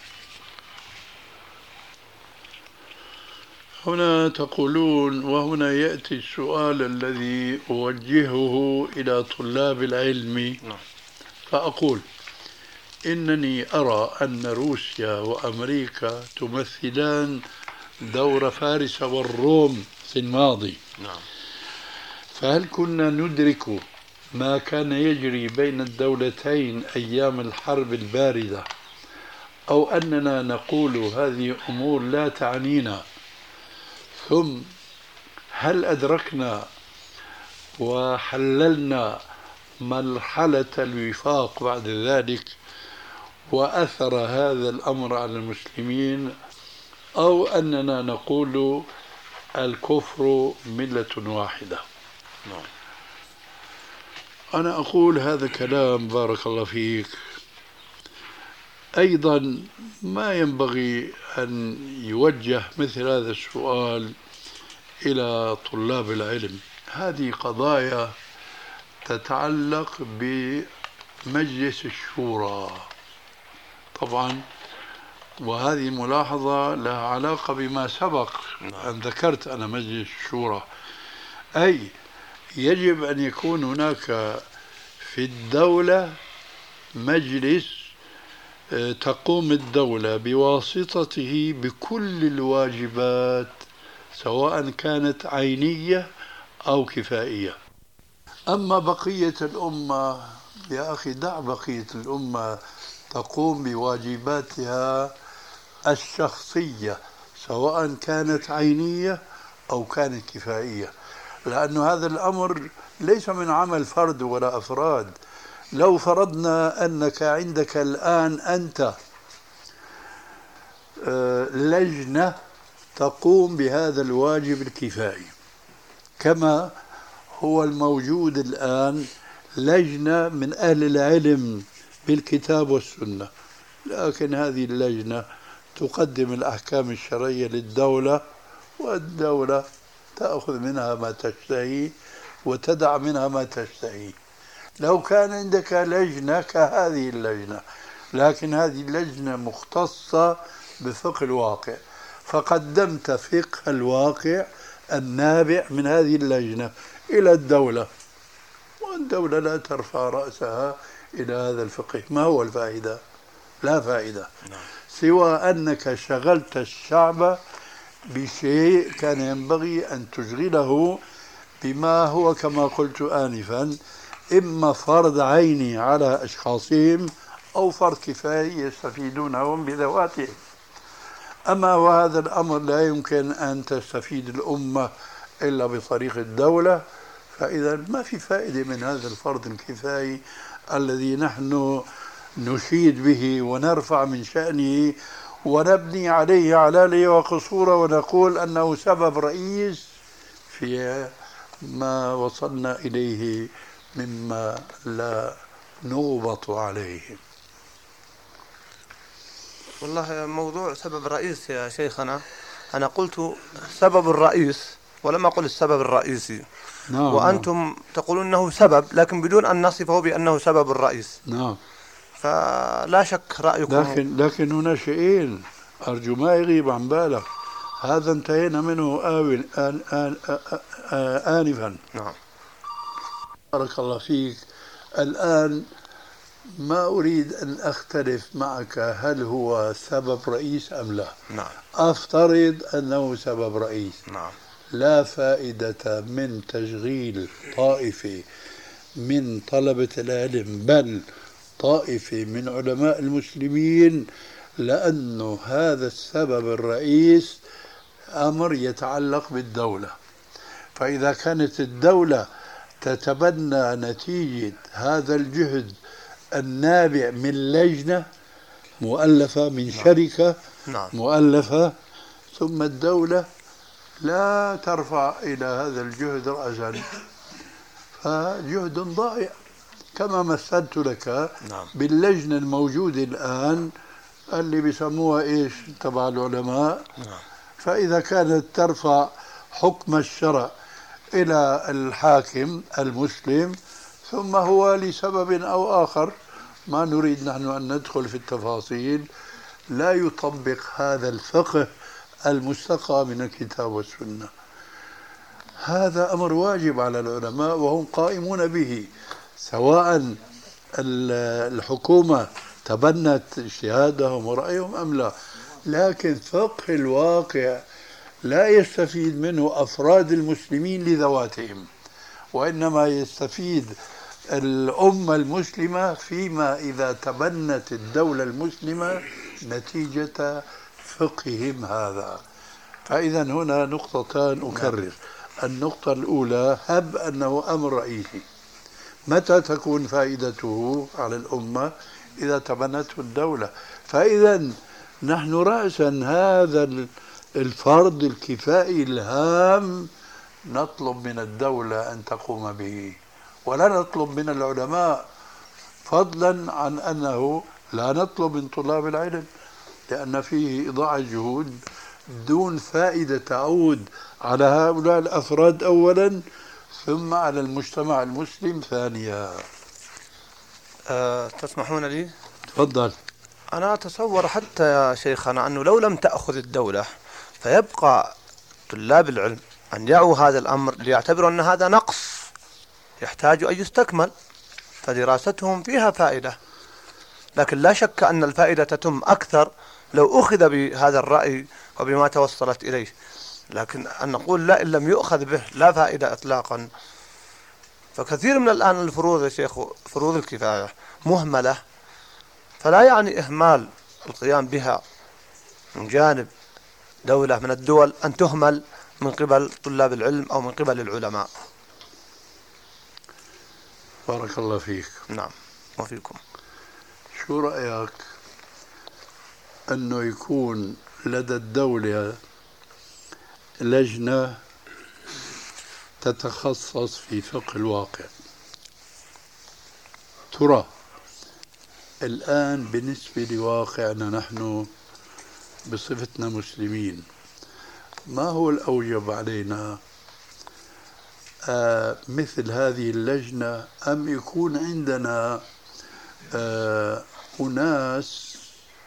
هنا تقولون وهنا يأتي السؤال الذي أوجهه إلى طلاب العلم، فأقول إنني أرى أن روسيا وأمريكا تمثلان دور فارس والروم في الماضي. نعم. فهل كنا ندرك ما كان يجري بين الدولتين أيام الحرب الباردة، أو أننا نقول هذه أمور لا تعنينا، ثم هل أدركنا وحللنا مرحلة الوفاق بعد ذلك وأثر هذا الأمر على المسلمين، أو أننا نقول الكفر ملة واحدة؟ أنا أقول هذا كلام بارك الله فيك أيضا ما ينبغي أن يوجه مثل هذا السؤال إلى طلاب العلم. هذه قضايا تتعلق بمجلس الشورى طبعا، وهذه ملاحظة لها علاقة بما سبق أن ذكرت أنا مجلس الشورى، أي يجب أن يكون هناك في الدولة مجلس تقوم الدولة بواسطته بكل الواجبات سواء كانت عينية أو كفائية. أما بقية الأمة يا أخي دع بقية الأمة تقوم بواجباتها الشخصية سواء كانت عينية أو كانت كفائية، لأن هذا الأمر ليس من عمل فرد ولا أفراد. لو فرضنا أنك عندك الآن أنت لجنة تقوم بهذا الواجب الكفائي كما هو الموجود الآن لجنة من أهل العلم بالكتاب والسنة، لكن هذه اللجنة تقدم الأحكام الشرعية للدولة والدولة تأخذ منها ما تشتهي وتدع منها ما تشتهي. لو كان عندك لجنة كهذه اللجنة، لكن هذه اللجنة مختصة بفقه الواقع، فقدمت فقه الواقع النابع من هذه اللجنة إلى الدولة، والدولة لا ترفع رأسها إلى هذا الفقه. ما هو الفائدة؟ لا فائدة، سوى أنك شغلت الشعب بشيء كان ينبغي أن تشغله بما هو كما قلت آنفا إما فرض عيني على أشخاصهم أو فرض كفاية يستفيدونهم بذواتهم. أما وهذا الأمر لا يمكن أن تستفيد الأمة إلا بطريق الدولة، فإذا ما في فائدة من هذا الفرض الكفايي الذي نحن نشيد به ونرفع من شأنه ونبني عليه علالية وقصورة ونقول أنه سبب رئيس في ما وصلنا إليه مما لا نغبط عليه. والله موضوع سبب رئيس يا شيخنا، أنا قلت سبب الرئيس ولم أقل السبب الرئيسي. نعم. وأنتم تقولون أنه سبب لكن بدون أن نصفه بأنه سبب الرئيس. نعم. فلا شك رأيكم. لكن لكن هنا شيئين أرجو ما يغيب عن بالك، هذا انتهينا منه آن آن آن آنفا. نعم. بارك الله فيك. الآن ما أريد أن أختلف معك هل هو سبب رئيس أم لا. نعم. أفترض أنه سبب رئيس. نعم. لا فائدة من تشغيل طائفة من طلبة العلم بل طائفة من علماء المسلمين، لأنه هذا السبب الرئيس أمر يتعلق بالدولة. فإذا كانت الدولة تتبنى نتيجة هذا الجهد النابع من لجنة مؤلفة من شركة نعم. مؤلفة، ثم الدولة لا ترفع إلى هذا الجهد رأسا، فجهد ضائع كما مثلت لك. نعم. باللجنة الموجودة الآن اللي بيسموها إيش تبع العلماء. نعم. فإذا كانت ترفع حكم الشرع إلى الحاكم المسلم ثم هو لسبب أو آخر ما نريد نحن أن ندخل في التفاصيل لا يطبق هذا الفقه المستقى من الكتاب والسنة، هذا أمر واجب على العلماء وهم قائمون به، سواء الحكومة تبنت اجتهادهم ورأيهم أم لا. لكن فقه الواقع لا يستفيد منه أفراد المسلمين لذواتهم، وإنما يستفيد الأمة المسلمة فيما إذا تبنت الدولة المسلمة نتيجة فقههم هذا. فإذا هنا نقطتان أكرر. النقطة الأولى هب أنه أمر رئيسي، متى تكون فائدته على الأمة؟ إذا تبنته الدولة. فإذا نحن رأسا هذا الفرض الكفائي الهام نطلب من الدولة أن تقوم به، ولا نطلب من العلماء، فضلا عن أنه لا نطلب من طلاب العلم، لأن فيه إضاعة جهود دون فائدة تعود على هؤلاء الأفراد أولا ثم على المجتمع المسلم ثانيا. أه تسمحون لي؟ تفضل. أنا أتصور حتى يا شيخنا أنه لو لم تأخذ الدولة فيبقى طلاب العلم أن يعوا هذا الأمر ليعتبروا أن هذا نقص يحتاج أن يستكمل، فدراستهم فيها فائدة. لكن لا شك أن الفائدة تتم أكثر لو أخذ بهذا الرأي وبما توصلت إليه، لكن أن نقول لا إن لم يؤخذ به لا فائدة إطلاقا. فكثير من الآن الفروض يا شيخ فروض الكفاية مهملة، فلا يعني إهمال القيام بها من جانب دولة من الدول أن تهمل من قبل طلاب العلم أو من قبل العلماء. بارك الله فيك. نعم وفيكم. شو رأيك أنه يكون لدى الدولة لجنة تتخصص في فقه الواقع؟ ترى الآن بالنسبة لواقعنا نحن بصفتنا مسلمين ما هو الأوجب علينا؟ آه مثل هذه اللجنة أم يكون عندنا آه أناس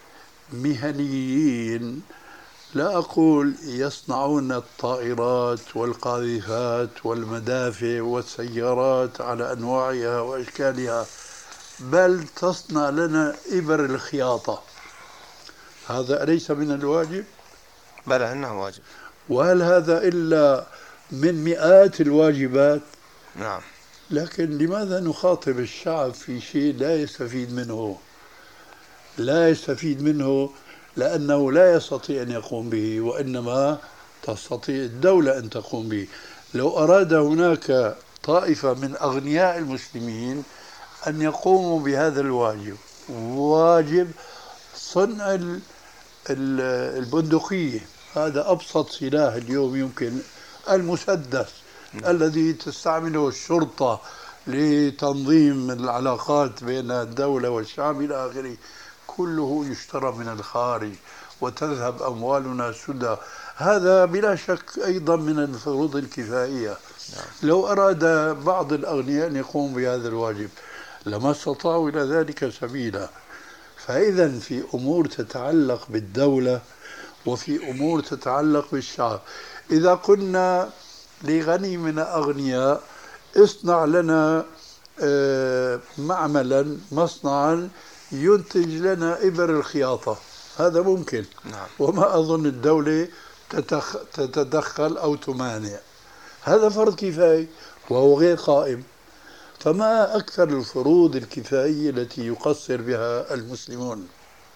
مهنيين، لا أقول يصنعون الطائرات والقاذفات والمدافع والسيارات على أنواعها وأشكالها، بل تصنع لنا إبر الخياطة، هذا أليس من الواجب؟ بلى إنه واجب. وهل هذا إلا من مئات الواجبات؟ نعم. لكن لماذا نخاطب الشعب في شيء لا يستفيد منه؟ لا يستفيد منه لأنه لا يستطيع أن يقوم به، وإنما تستطيع الدولة أن تقوم به. لو أراد هناك طائفة من أغنياء المسلمين أن يقوموا بهذا الواجب، واجب صنع البندقية، هذا أبسط سلاح اليوم يمكن، المسدس م. الذي تستعمله الشرطة لتنظيم العلاقات بين الدولة والشعب إلى آخره، كله يشترى من الخارج وتذهب أموالنا سدى. هذا بلا شك أيضا من الفروض الكفائية. نعم. لو أراد بعض الأغنياء أن يقوموا بهذا الواجب لما استطاعوا إلى ذلك سبيلا. فإذا في أمور تتعلق بالدولة وفي أمور تتعلق بالشعب، إذا قلنا لغني من أغنياء اصنع لنا معملا مصنعا ينتج لنا إبر الخياطة، هذا ممكن. نعم. وما أظن الدولة تتدخل أو تمانع، هذا فرض كفاية وهو غير قائم. فما أكثر الفروض الكفائية التي يقصر بها المسلمون.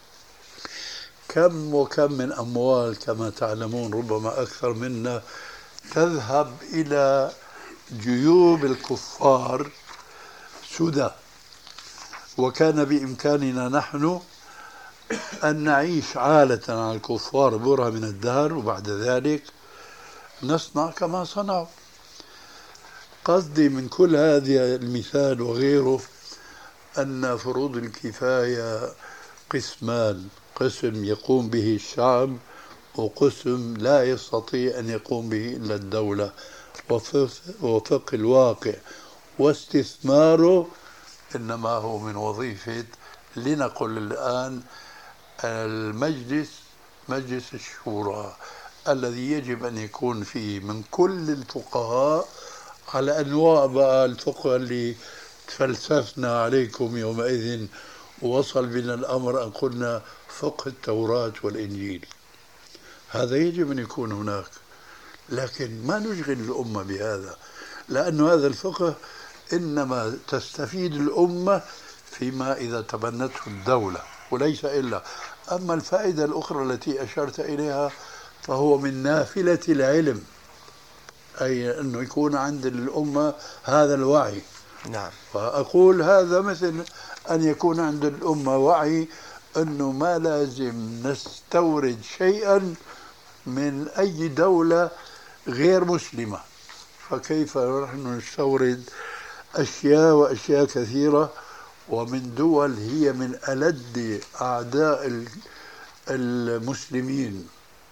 كم وكم من أموال كما تعلمون، ربما أكثر منا، تذهب إلى جيوب الكفار سدى، وكان بإمكاننا نحن أن نعيش عالة على الكفار برهة من الدهر، وبعد ذلك نصنع كما صنعوا. قصدي من كل هذا المثال وغيره أن فروض الكفاية قسمان: قسم يقوم به الشعب، وقسم لا يستطيع أن يقوم به إلا الدولة، وفق الواقع واستثماره إنما هو من وظيفة، لنقل الآن المجلس، مجلس الشورى، الذي يجب أن يكون فيه من كل الفقهاء على أنواع بقى الفقه اللي تفلسفنا عليكم يومئذ، ووصل بنا الأمر أن قلنا فقه التوراة والإنجيل. هذا يجب أن يكون هناك، لكن ما نشغل الأمة بهذا، لأن هذا الفقه إنما تستفيد الأمة فيما إذا تبنته الدولة وليس إلا. أما الفائدة الأخرى التي أشرت إليها فهو من نافلة العلم، أي أنه يكون عند الأمة هذا الوعي. نعم. فأقول هذا مثل أن يكون عند الأمة وعي أنه ما لازم نستورد شيئا من أي دولة غير مسلمة. فكيف نحن نستورد أشياء وأشياء كثيرة ومن دول هي من ألد أعداء المسلمين؟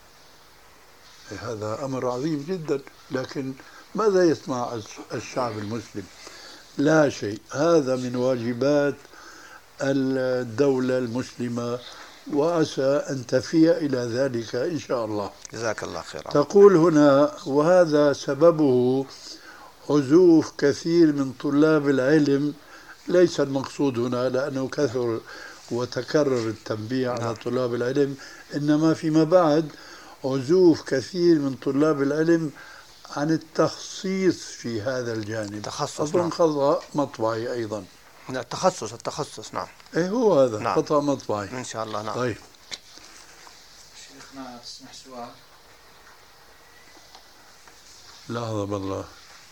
هذا أمر عظيم جدا. لكن ماذا يسمع الشعب المسلم؟ لا شيء. هذا من واجبات الدولة المسلمة، وعسى أن تفي إلى ذلك إن شاء الله. جزاك الله خيرا. تقول هنا: وهذا سببه عزوف كثير من طلاب العلم. ليس المقصود هنا لأنه كثر وتكرر التنبيه على طلاب العلم، إنما فيما بعد عزوف كثير من طلاب العلم عن التخصيص في هذا الجانب. تخصص. أظن خطأ مطبعي أيضا. لا، التخصص التخصص نعم. إيه هو هذا. نعم. خطأ مطبعي إن شاء الله. نعم. طيب شيخنا تسمح سؤال؟ لحظة بالله.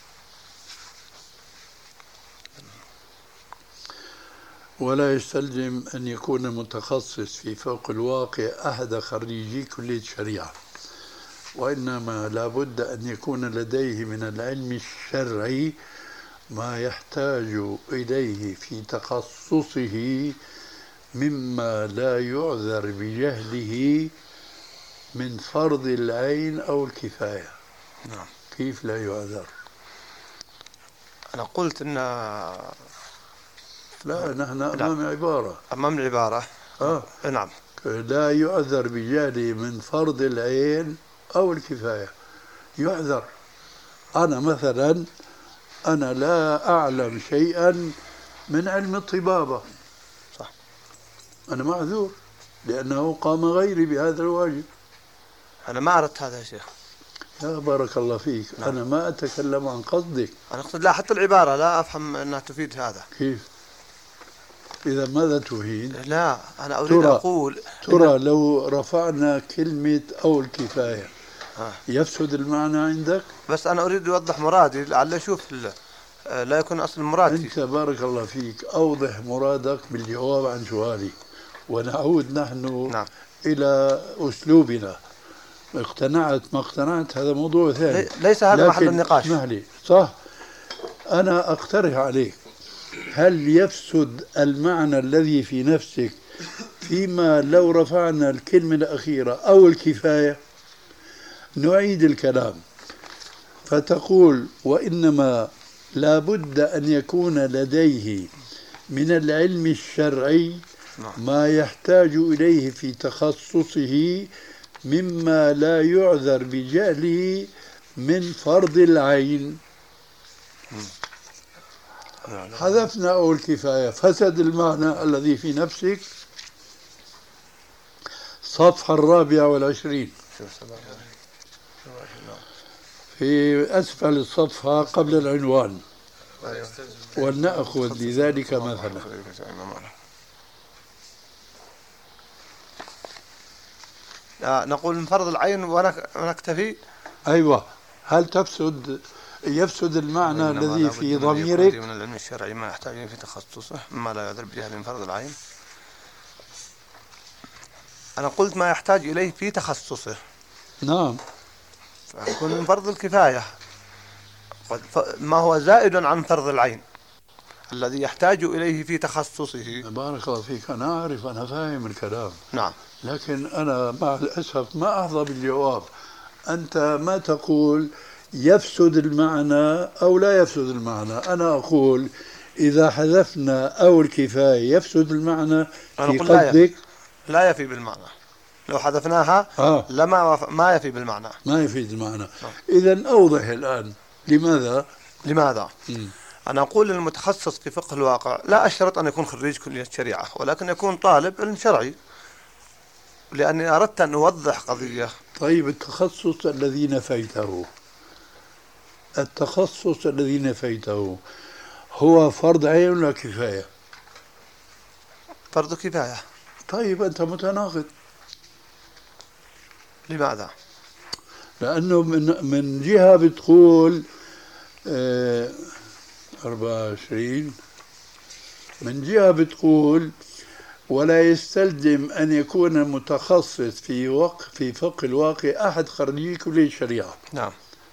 ولا يستلزم أن يكون متخصص في فوق الواقع أحد خريجي كلية شريعة، وإنما لابد أن يكون لديه من العلم الشرعي ما يحتاج إليه في تخصصه مما لا يعذر بجهله من فرض العين أو الكفاية. نعم. كيف لا يعذر؟ أنا قلت أن لا، نحن أمام لا. عبارة أمام العبارة. آه. نعم. لا يعذر بجهله من فرض العين أو الكفاية. يعذر. أنا مثلا أنا لا أعلم شيئا من علم الطبابة، صح، أنا معذور لأنه قام غيري بهذا الواجب. أنا ما أردت هذا يا شيخ. يا بارك الله فيك. نعم. أنا ما أتكلم عن قصدك، أنا أقصد لا حتى العبارة لا أفهم أنها تفيد هذا. كيف؟ إذا ماذا تفيد؟ لا أنا أريد ترى أقول ترى إن... لو رفعنا كلمة أو الكفاية آه. يفسد المعنى عندك؟ بس أنا أريد أوضح مرادي لعل أشوف لا يكون أصل مرادي. أنت بارك الله فيك أوضح مرادك بالجواب عن سؤالي، ونعود نحن نعم. إلى أسلوبنا. اقتنعت ما اقتنعت هذا موضوع ثاني، ليس هذا محل النقاش. اسمح لي، صح. أنا أقترح عليك، هل يفسد المعنى الذي في نفسك فيما لو رفعنا الكلمة الأخيرة أو الكفاية؟ نعيد الكلام فتقول وإنما لا بد أن يكون لديه من العلم الشرعي ما يحتاج إليه في تخصصه مما لا يعذر بجهله من فرض العين. حذفنا أول الكفاية، فسد المعنى الذي في نفسك. صفحة الرابعة والعشرين في أسفل الصفحة قبل العنوان، ولنأخذ لذلك مثلا. نقول من فرض العين ونكتفي. أيوة. هل تفسد يفسد المعنى الذي في ضميرك من العلم الشرعي ما يحتاج في تخصصه مما لا يعذر بجهل من فرض العين؟ أنا قلت ما يحتاج إليه في تخصصه. نعم. فيكون من فرض الكفاية ما هو زائد عن فرض العين الذي يحتاج إليه في تخصصه. بارك الله فيك، أنا أعرف، أنا فاهم الكلام. نعم. لكن أنا مع الأسف ما أحظى بالجواب. أنت ما تقول يفسد المعنى أو لا يفسد المعنى، أنا أقول إذا حذفنا أو الكفاية يفسد المعنى في قصدك. لا يفي بالمعنى، لو حذفناها آه. لما وف... ما يفي بالمعنى، ما يفيد المعنى. إذن أوضح الآن لماذا؟ لماذا؟ م. أنا أقول للمتخصص في فقه الواقع لا أشترط أن يكون خريج كلية شريعة، ولكن يكون طالب علم شرعي، لأني أردت أن أوضح قضية. طيب التخصص الذي نفيته التخصص الذي نفيته هو فرض عين ولا كفاية؟ فرض كفاية. طيب أنت متناقض. لماذا؟ لأنه من من جهة بتقول اه أربعة وعشرين، من جهة بتقول ولا يستلزم أن يكون متخصص في وقع في فقه الواقع أحد خريجي كلية الشريعة. نعم.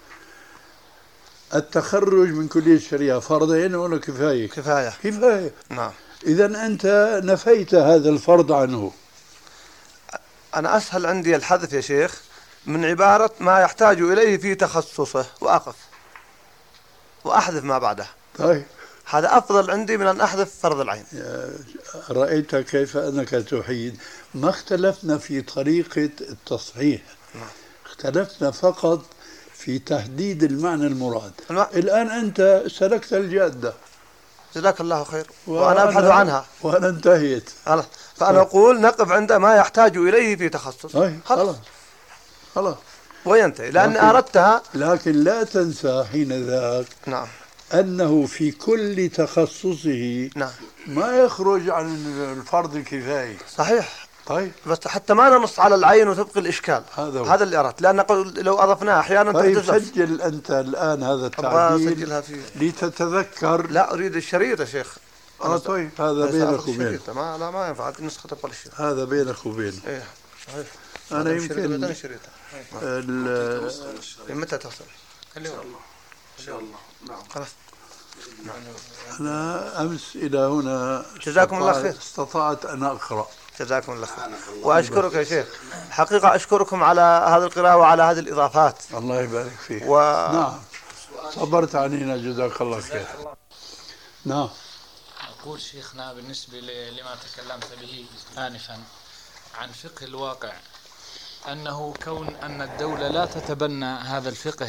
التخرج من كلية الشريعة فرض عين ولا كفاية؟ كفاية. كفاية. نعم. إذن أنت نفيت هذا الفرض عنه. أنا أسهل عندي الحذف يا شيخ من عبارة ما يحتاج إليه في تخصصه، وأقف وأحذف ما بعده. طيب هذا أفضل عندي من أن أحذف فرض العين. رأيت كيف أنك تحيد؟ ما اختلفنا في طريقة التصحيح، اختلفنا فقط في تحديد المعنى المراد. الم... الآن أنت سلكت الجادة، جزاك الله خير، وأنا أبحث عنها وأنا انتهيت. خلاص. فأنا أقول نقف عند ما يحتاج إليه في تخصص. خلاص خلاص وينتهي، لأن أردتها. لكن لا تنسى حين ذاك نعم أنه في كل تخصصه نعم ما يخرج عن الفرض الكفاية. صحيح. طيب بس حتى ما ننص على العين وتبقي الإشكال. هذا, هذا اللي أردت، لأن لو أضفناه أحيانا. طيب سجل أنت الآن هذا التعديل لتتذكر. لا أريد الشريط يا شيخ. آه طيب هذا بينك وبين. ما لا ما ينفع نسخة تبقى الشريط. هذا بينك وبين. إيه صحيح. أنا يمكن ال متى تصل؟ إن شاء الله إن شاء الله. نعم خلاص. أنا أمس إلى هنا جزاكم الله خير استطعت أن أقرأ. جزاكم الله خير، وأشكرك يا شيخ حقيقة، أشكركم على هذه القراءة وعلى هذه الإضافات. الله يبارك فيك. و... نعم صبرت علينا، جزاك الله خير. نعم. أقول شيخنا بالنسبة لما تكلمت به آنفا عن فقه الواقع، أنه كون أن الدولة لا تتبنى هذا الفقه،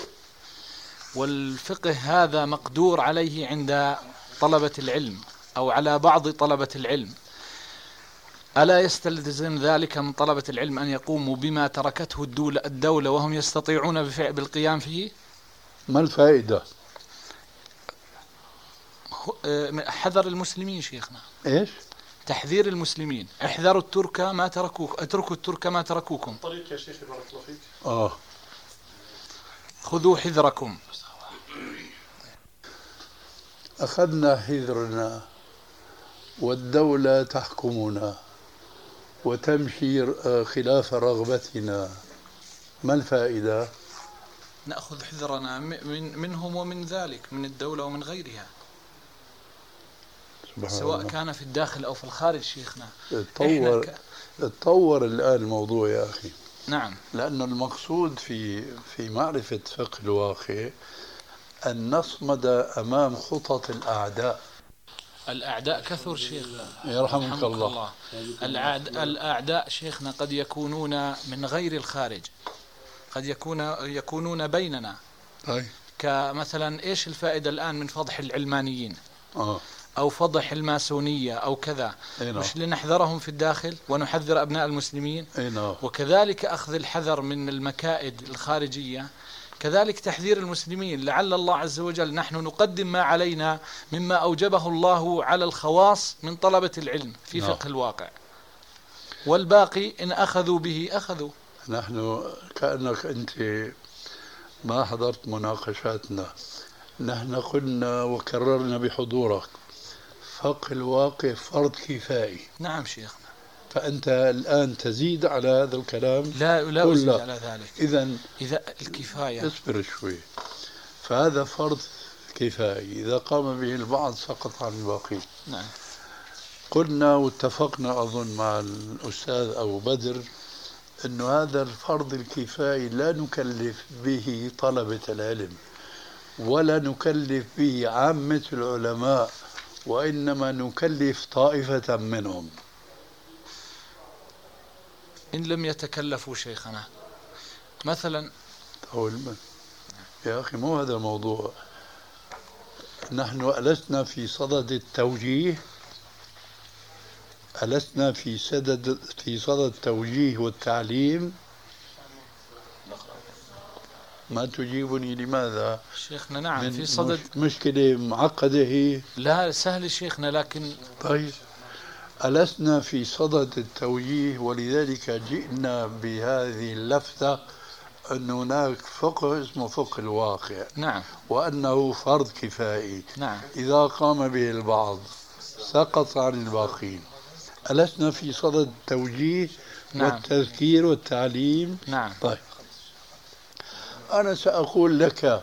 والفقه هذا مقدور عليه عند طلبة العلم أو على بعض طلبة العلم، ألا يستلزم ذلك من طلبة العلم أن يقوموا بما تركته الدولة, الدولة وهم يستطيعون بالقيام فيه؟ ما الفائدة؟ حذر المسلمين شيخنا. إيش؟ تحذير المسلمين، احذروا الترك ما تركوك، اتركوا الترك ما تركوكم. طريق يا شيخ بارك الله فيك. آه خذوا حذركم. أخذنا حذرنا والدولة تحكمنا وتمشي خلاف رغبتنا، ما الفائدة؟ نأخذ حذرنا من منهم ومن ذلك، من الدولة ومن غيرها، سواء الله. كان في الداخل أو في الخارج شيخنا. تطور ك... تطور الآن الموضوع يا أخي. نعم. لأن المقصود في في معرفة فقه الواقع أن نصمد أمام خطط الأعداء. الأعداء كثر شيخنا يرحمك الله. الله. الأعداء, الأعداء شيخنا قد يكونون من غير الخارج، قد يكون يكونون بيننا. أي. كمثلا إيش الفائدة الآن من فضح العلمانيين؟ آه. أو فضح الماسونية أو كذا، مش لنحذرهم في الداخل ونحذر أبناء المسلمين؟ وكذلك أخذ الحذر من المكائد الخارجية، كذلك تحذير المسلمين، لعل الله عز وجل نحن نقدم ما علينا مما أوجبه الله على الخواص من طلبة العلم في فقه الواقع، والباقي إن أخذوا به أخذوا. نحن كأنك أنت ما حضرت مناقشاتنا، نحن قلنا وكررنا بحضورك فقه الواقع فرض كفائي. نعم شيخنا. فأنت الآن تزيد على هذا الكلام؟ لا لا أزيد على ذلك. إذن إذا الكفاية. اصبر شوي. فهذا فرض كفائي، إذا قام به البعض سقط عن الباقي. نعم. قلنا واتفقنا أظن مع الأستاذ أبو بدر أنه هذا الفرض الكفائي لا نكلف به طلبة العلم ولا نكلف به عامة العلماء، وإنما نكلف طائفة منهم. إن لم يتكلفوا شيخنا مثلا. يا أخي مو هذا الموضوع، نحن ألسنا في صدد التوجيه، ألسنا في صدد في صدد التوجيه والتعليم. ما تجيبني لماذا؟ شيخنا نعم في صدد مشكلة معقدة هي. لا سهل شيخنا، لكن طيب ألسنا في صدد التوجيه، ولذلك جئنا بهذه اللفتة أن هناك فقه اسمه فقه الواقع. نعم. وأنه فرض كفائي. نعم. إذا قام به البعض سقط عن الباقين. ألسنا في صدد التوجيه. نعم. والتذكير والتعليم. نعم. طيب أنا سأقول لك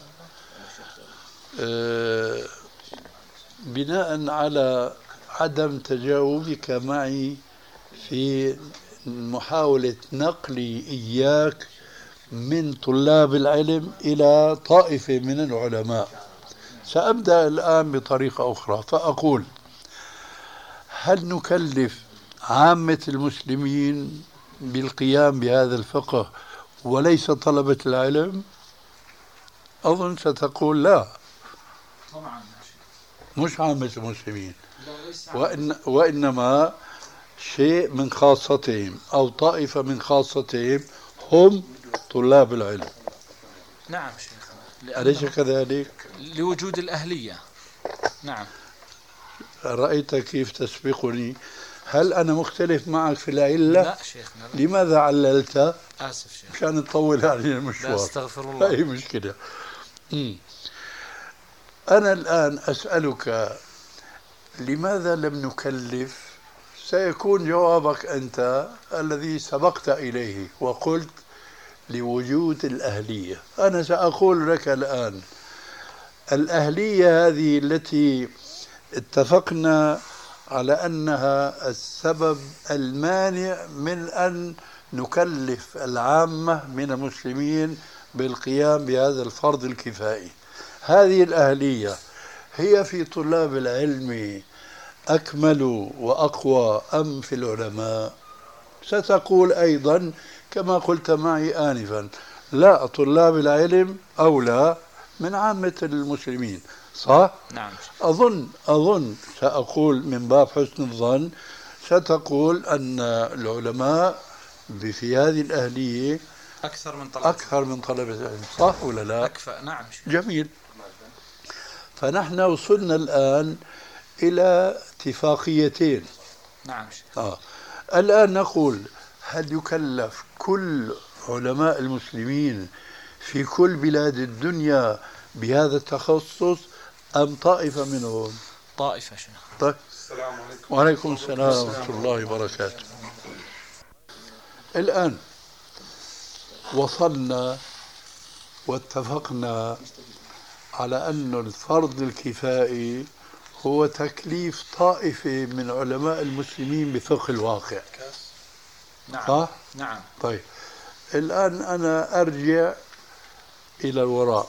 بناء على عدم تجاوبك معي في محاولة نقلي إياك من طلاب العلم إلى طائفة من العلماء، سأبدأ الآن بطريقة أخرى فأقول: هل نكلف عامة المسلمين بالقيام بهذا الفقه وليس طلبة العلم؟ أظن ستقول لا، طبعا مش عامة المسلمين، وإن وإنما شيء من خاصتهم أو طائفة من خاصتهم هم طلاب العلم. نعم شيخنا. أليس كذلك؟ لوجود الأهلية. نعم. رأيت كيف تسبقني؟ هل أنا مختلف معك في العلة؟ لا شيخنا. لا. لماذا عللت؟ آسف شيخ. مشان نطول علينا المشوار. لا استغفر الله. أي مشكلة. مم. أنا الآن أسألك لماذا لم نكلف؟ سيكون جوابك أنت الذي سبقت إليه وقلت لوجود الأهلية. أنا سأقول لك الآن الأهلية هذه التي اتفقنا على أنها السبب المانع من أن نكلف العامة من المسلمين بالقيام بهذا الفرض الكفائي. هذه الأهلية هي في طلاب العلم أكمل وأقوى أم في العلماء؟ ستقول أيضا كما قلت معي آنفا: لا، طلاب العلم أولى من عامة المسلمين. صح؟ نعم. أظن أظن سأقول من باب حسن الظن ستقول أن العلماء في هذه الأهلية أكثر من طلبة أكثر من طلبة العلم، صح ولا لا؟ أكفأ، نعم. جميل. فنحن وصلنا الآن إلى اتفاقيتين. نعم. آه. الآن نقول هل يكلف كل علماء المسلمين في كل بلاد الدنيا بهذا التخصص أم طائفة منهم؟ طائفة شيخ. طيب. السلام عليكم. وعليكم السلام ورحمة الله وبركاته. الآن وصلنا واتفقنا على أن الفرض الكفائي هو تكليف طائفة من علماء المسلمين بفقه الواقع. نعم. صح؟ نعم. طيب الآن أنا أرجع إلى الوراء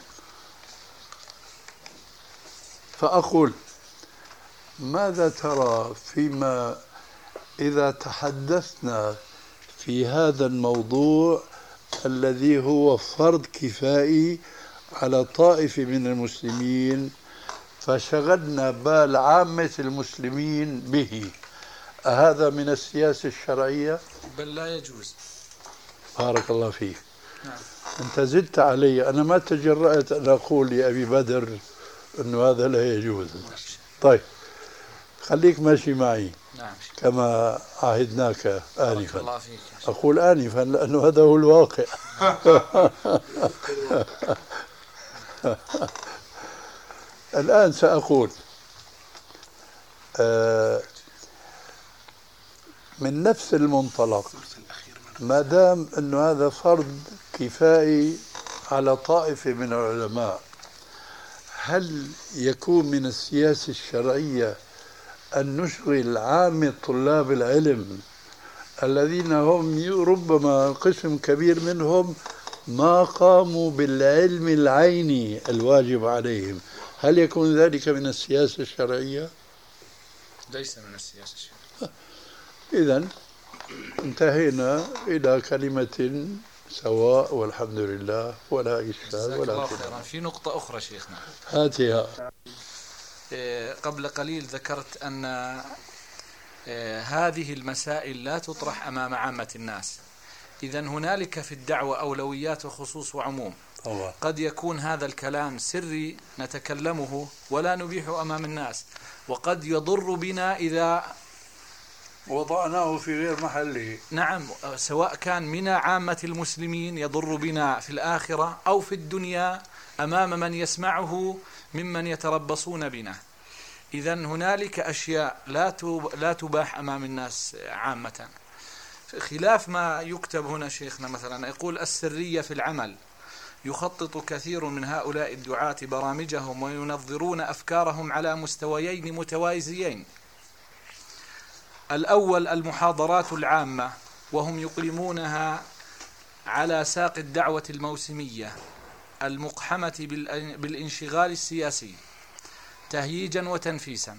فأقول ماذا ترى فيما إذا تحدثنا في هذا الموضوع الذي هو فرض كفائي على طائفة من المسلمين فشغلنا بال عامة المسلمين به، هذا من السياسة الشرعية؟ بل لا يجوز. بارك الله فيك. نعم. أنت زدت علي، أنا ما تجرأت أن أقول لأبي بدر أنه هذا لا يجوز. طيب خليك ماشي معي. نعم. كما عهدناك آنفا. الله فيك. أقول آنفا لأنه هذا هو الواقع. الآن سأقول آه من نفس المنطلق ما دام أنه هذا فرض كفائي على طائفة من العلماء، هل يكون من السياسة الشرعية أن نشغل عامة طلاب العلم الذين هم ربما قسم كبير منهم ما قاموا بالعلم العيني الواجب عليهم، هل يكون ذلك من السياسة الشرعية؟ ليس من السياسة الشرعية. إذن انتهينا إلى كلمة سواء والحمد لله ولا إشكال ولا خيرا. في نقطة أخرى شيخنا هاتها. قبل قليل ذكرت أن هذه المسائل لا تطرح أمام عامة الناس، إذن هنالك في الدعوة أولويات وخصوص وعموم. طبعا. قد يكون هذا الكلام سري نتكلمه ولا نبيحه أمام الناس، وقد يضر بنا إذا وضعناه في غير محله. نعم، سواء كان من عامة المسلمين يضر بنا في الآخرة أو في الدنيا أمام من يسمعه ممن يتربصون بنا. إذن هنالك أشياء لا لا تباح أمام الناس عامة، خلاف ما يكتب هنا شيخنا. مثلا يقول السرية في العمل، يخطط كثير من هؤلاء الدعاة برامجهم وينظرون أفكارهم على مستويين متوازيين. الأول المحاضرات العامة، وهم يقيمونها على ساق الدعوة الموسمية المقحمة بالانشغال السياسي تهييجا وتنفيسا.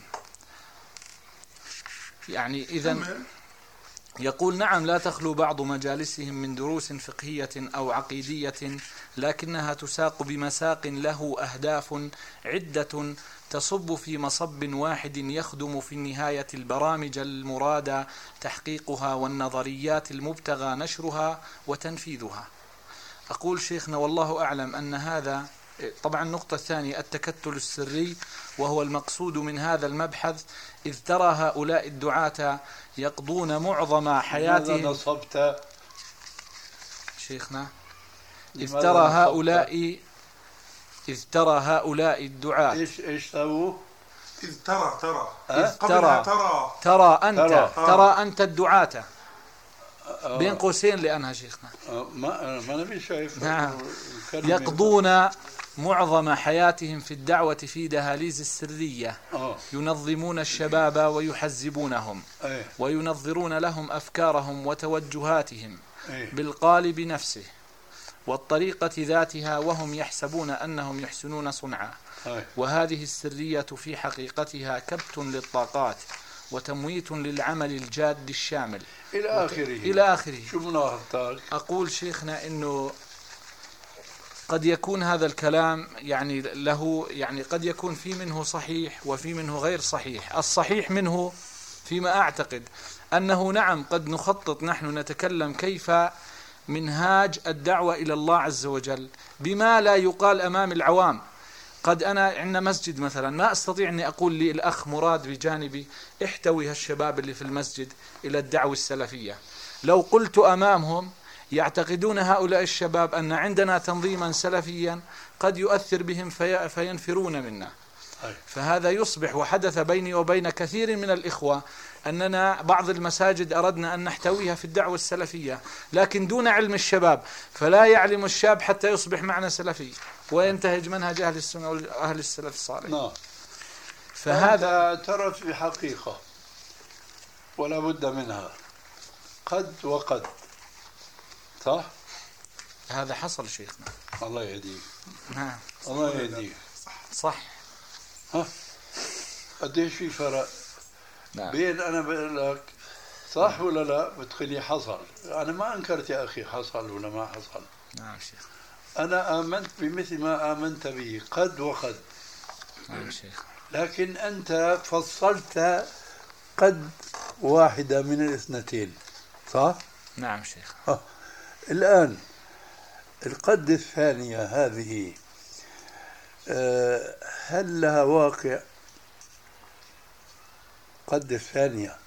يعني إذن يقول نعم لا تخلو بعض مجالسهم من دروس فقهية أو عقيدية، لكنها تساق بمساق له أهداف عدة تصب في مصب واحد يخدم في النهاية البرامج المراد تحقيقها والنظريات المبتغى نشرها وتنفيذها. أقول شيخنا والله أعلم أن هذا طبعا. النقطة الثانية التكتل السري، وهو المقصود من هذا المبحث، إذ ترى هؤلاء الدعاة يقضون معظم حياتهم. لماذا نصبت شيخنا؟ إذ ترى هؤلاء إذ ترى هؤلاء الدعاة إيش إيش سووا؟ إذ ترى ترى إذ ترى ترى ترى أنت ترى, ترى أنت الدعاة بين قوسين لأنها شيخنا ما ما نبي شايف. نعم. يقضون معظم حياتهم في الدعوة في دهاليز السرية، ينظمون الشباب ويحزبونهم وينظرون لهم أفكارهم وتوجهاتهم بالقالب نفسه والطريقة ذاتها، وهم يحسبون أنهم يحسنون صنعا. وهذه السرية في حقيقتها كبت للطاقات وتمويت للعمل الجاد الشامل إلى آخره. إلى آخره. شو ملاحظتك؟ أقول شيخنا إنه قد يكون هذا الكلام يعني له يعني قد يكون في منه صحيح وفي منه غير صحيح. الصحيح منه فيما أعتقد أنه نعم قد نخطط نحن نتكلم كيف منهاج الدعوة إلى الله عز وجل بما لا يقال أمام العوام. قد أنا عندنا مسجد مثلا ما أستطيع أني أقول لي الأخ مراد بجانبي احتوي هالشباب اللي في المسجد إلى الدعوة السلفية. لو قلت أمامهم يعتقدون هؤلاء الشباب أن عندنا تنظيما سلفيا قد يؤثر بهم في فينفرون منا. فهذا يصبح، وحدث بيني وبين كثير من الإخوة أننا بعض المساجد أردنا أن نحتويها في الدعوة السلفية لكن دون علم الشباب، فلا يعلم الشاب حتى يصبح معنا سلفي وينتهج منهج أهل السنة وأهل السلف الصالح. نعم. فهذا ترى في حقيقة ولا بد منها قد وقد، صح؟ هذا حصل شيخنا. الله يهديك. نعم الله يهديك. صح. ها قديش في فرق؟ نعم. بين أنا بقول لك صح ولا لا بتقولي حصل. أنا ما أنكرت يا أخي حصل ولا ما حصل. نعم شيخ. أنا آمنت بمثل ما آمنت به قد وقد. نعم شيخ. لكن أنت فصلت قد واحدة من الاثنتين، صح؟ نعم شيخ. آه. الآن القد الثانية هذه أه هل لها واقع؟ قد الثانية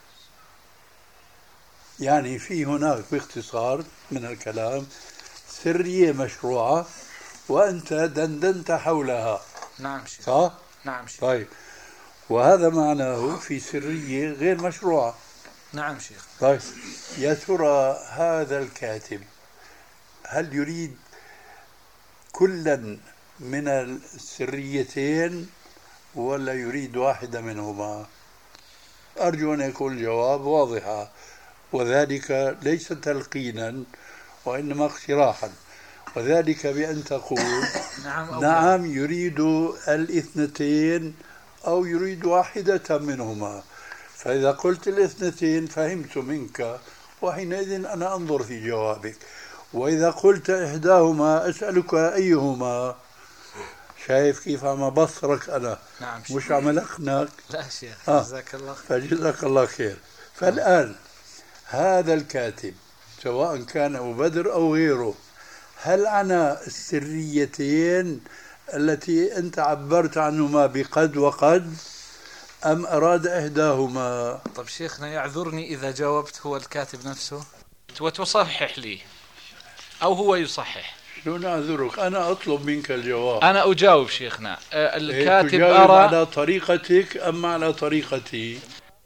يعني في هناك باختصار من الكلام سرية مشروعة وأنت دندنت حولها. نعم شيخ. صح؟ نعم شيخ. طيب، وهذا معناه في سرية غير مشروعة. نعم شيخ. طيب، يا ترى هذا الكاتب هل يريد كلا من السريتين ولا يريد واحدة منهما؟ أرجو أن يكون الجواب واضحا، وذلك ليس تلقينا وإنما اقتراحا، وذلك بأن تقول نعم, نعم يريد الاثنتين أو يريد واحدة منهما. فإذا قلت الاثنتين فهمت منك وحينئذ أنا أنظر في جوابك، وإذا قلت إحداهما أسألك أيهما. شايف كيف عم أبصرك أنا؟ نعم شيخ. مش عم ألقنك. لا شيخ. آه. جزاك الله خير. فجزاك الله خير. فالآن هذا الكاتب سواء كان أبو بدر أو غيره هل عنا السريتين التي أنت عبرت عنهما بقد وقد أم أراد إحداهما؟ طب شيخنا يعذرني إذا جاوبت هو الكاتب نفسه وتصحح لي أو هو يصحح. شلون أعذرك؟ أنا أطلب منك الجواب. أنا أجاوب شيخنا. الكاتب تجاوب أرى على طريقتك أم على طريقتي؟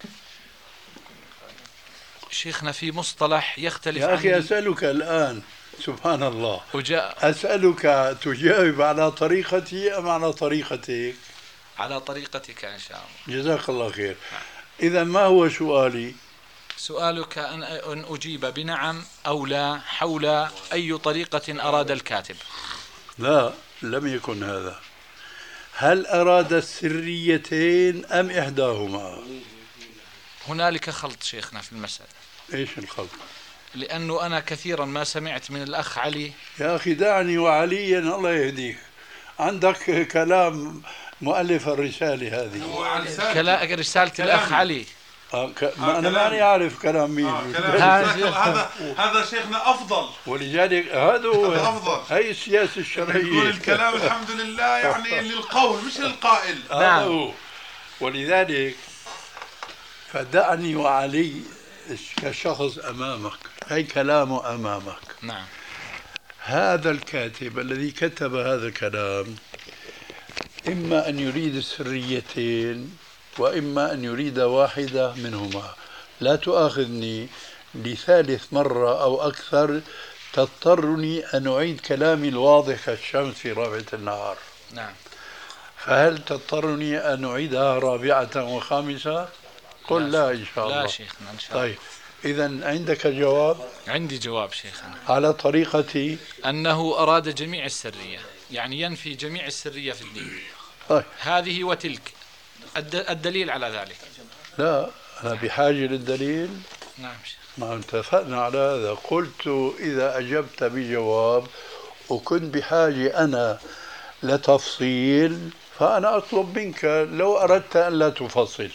شيخنا في مصطلح يختلف. يا أخي أسألك الآن، سبحان الله، وجاء أسألك تجاوب على طريقتي أم على طريقتك؟ على طريقتك إن شاء الله. جزاك الله خير. إذا ما هو سؤالي؟ سؤالك أن أجيب بنعم أو لا حول أي طريقة أراد الكاتب. لا، لم يكن هذا. هل أراد السريتين أم إحداهما؟ هنالك خلط شيخنا في المسألة. إيش الخلط؟ لأنه أنا كثيرا ما سمعت من الأخ علي. يا أخي دعني وعليا الله يهديك، عندك كلام مؤلف الرسالة هذه. كلا رسالة الأخ علي. آه ك... ما أنا ماني أعرف كلام مين. آه هذا هذا شيخنا أفضل، ولذلك هذا هو أفضل. هي السياسة الشرعية. يقول الكلام الحمد لله يعني للقول مش للقائل. نعم. ولذلك فدعني وعلي كشخص أمامك، هي كلامه أمامك. نعم. هذا الكاتب الذي كتب هذا الكلام إما أن يريد السريتين وإما أن يريد واحدة منهما. لا تؤاخذني لثالث مرة أو أكثر تضطرني أن أعيد كلامي الواضح كالشمس في رابعة النهار. نعم. فهل تضطرني أن أعيدها رابعة وخامسة؟ قل لا إن شاء الله. لا شيخنا إن شاء الله. طيب، إذن عندك جواب؟ عندي جواب شيخنا. على طريقتي أنه أراد جميع السرية، يعني ينفي جميع السرية في الدين. طيب. هذه وتلك. الدليل على ذلك. لا، أنا بحاجة للدليل. نعم شيخ. ما اتفقنا على هذا. قلت إذا أجبت بجواب وكنت بحاجة أنا لتفصيل فأنا أطلب منك لو أردت أن لا تفصل.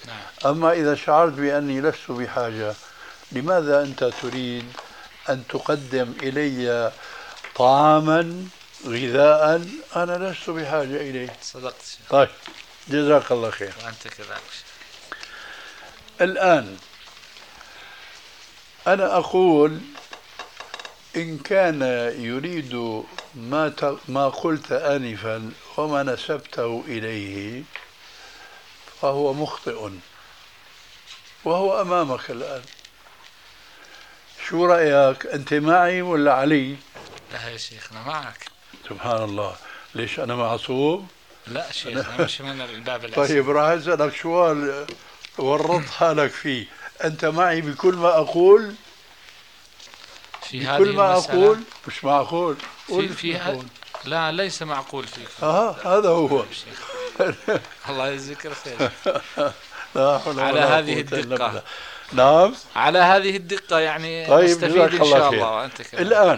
نعم. أما إذا شعرت بأني لست بحاجة، لماذا أنت تريد أن تقدم إلي طعاما غذاء أنا لست بحاجة إليه؟ صدقت. طيب جزاك الله خير. وأنت كذلك. الآن أنا أقول إن كان يريد ما ما قلت آنفا وما نسبته إليه فهو مخطئ وهو أمامك الآن. شو رأيك؟ أنت معي ولا علي؟ لا يا شيخنا معك. سبحان الله. ليش أنا معصوم؟ لا شيخنا مش من الباب الأساسي. طيب راح أسألك سؤال ورطت حالك فيه. أنت معي بكل ما أقول؟ في بكل ما أقول؟ مش معقول. في في ه... لا ليس معقول فيك. آه هذا هو. الله يجزيك الخير. لا حول على هذه الدقة. نعم. على هذه الدقة يعني طيب نستفيد إن شاء الله. وأنت كمان. الآن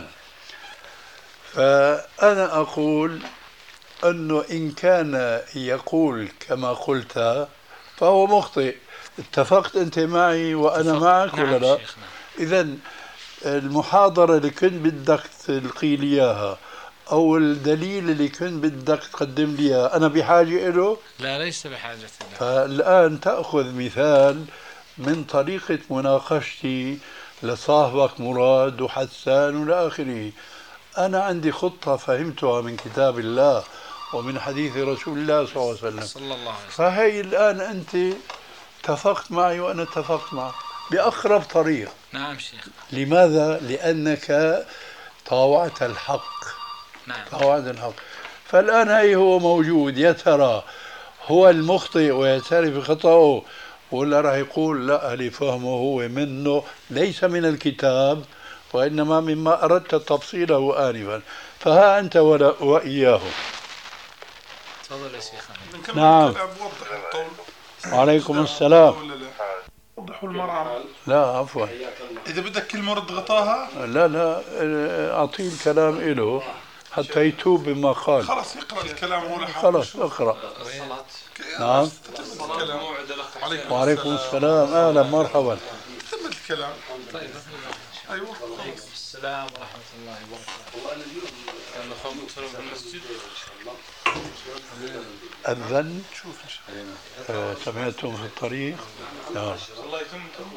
فأنا أقول أنه إن كان يقول كما قلت فهو مخطئ. اتفقت أنت معي وأنا اتفق. معك نعم ولا لا؟ إذن المحاضرة اللي كنت بدك تلقي لي إياها أو الدليل اللي كنت بدك تقدم لي إياه أنا بحاجة إله؟ لا ليس بحاجة له. فالآن تأخذ مثال من طريقة مناقشتي لصاحبك مراد وحسان والى آخره. أنا عندي خطة فهمتها من كتاب الله ومن حديث رسول الله صلى الله عليه وسلم. صلى الله عليه وسلم. فهي الآن أنت اتفقت معي وأنا اتفقت معك بأقرب طريق. نعم شيخ. لماذا؟ لأنك طاوعت الحق. نعم. طاوعت الحق. فالآن هي هو موجود، يا ترى هو المخطئ ويعترف بخطأه ولا راح يقول لا اللي فهمه هو منه ليس من الكتاب وإنما مما أردت تفصيله آنفا. فها أنت ولا وإياه. تفضل يا شيخ. نعم. وعليكم السلام. وضحوا المرأة. لا عفوا. إذا بدك كلمة رد غطاها. لا لا أعطيه الكلام إله حتى يتوب بما قال. خلاص يقرأ الكلام هو لحاله. خلاص اقرأ. نعم. وعليكم السلام. أهلا مرحبا. تم الكلام. طيب. أيوة. السلام ورحمة الله وبركاته. كان أخوكم صلوا في المسجد. أذن. آه سمعتم في الطريق. نعم.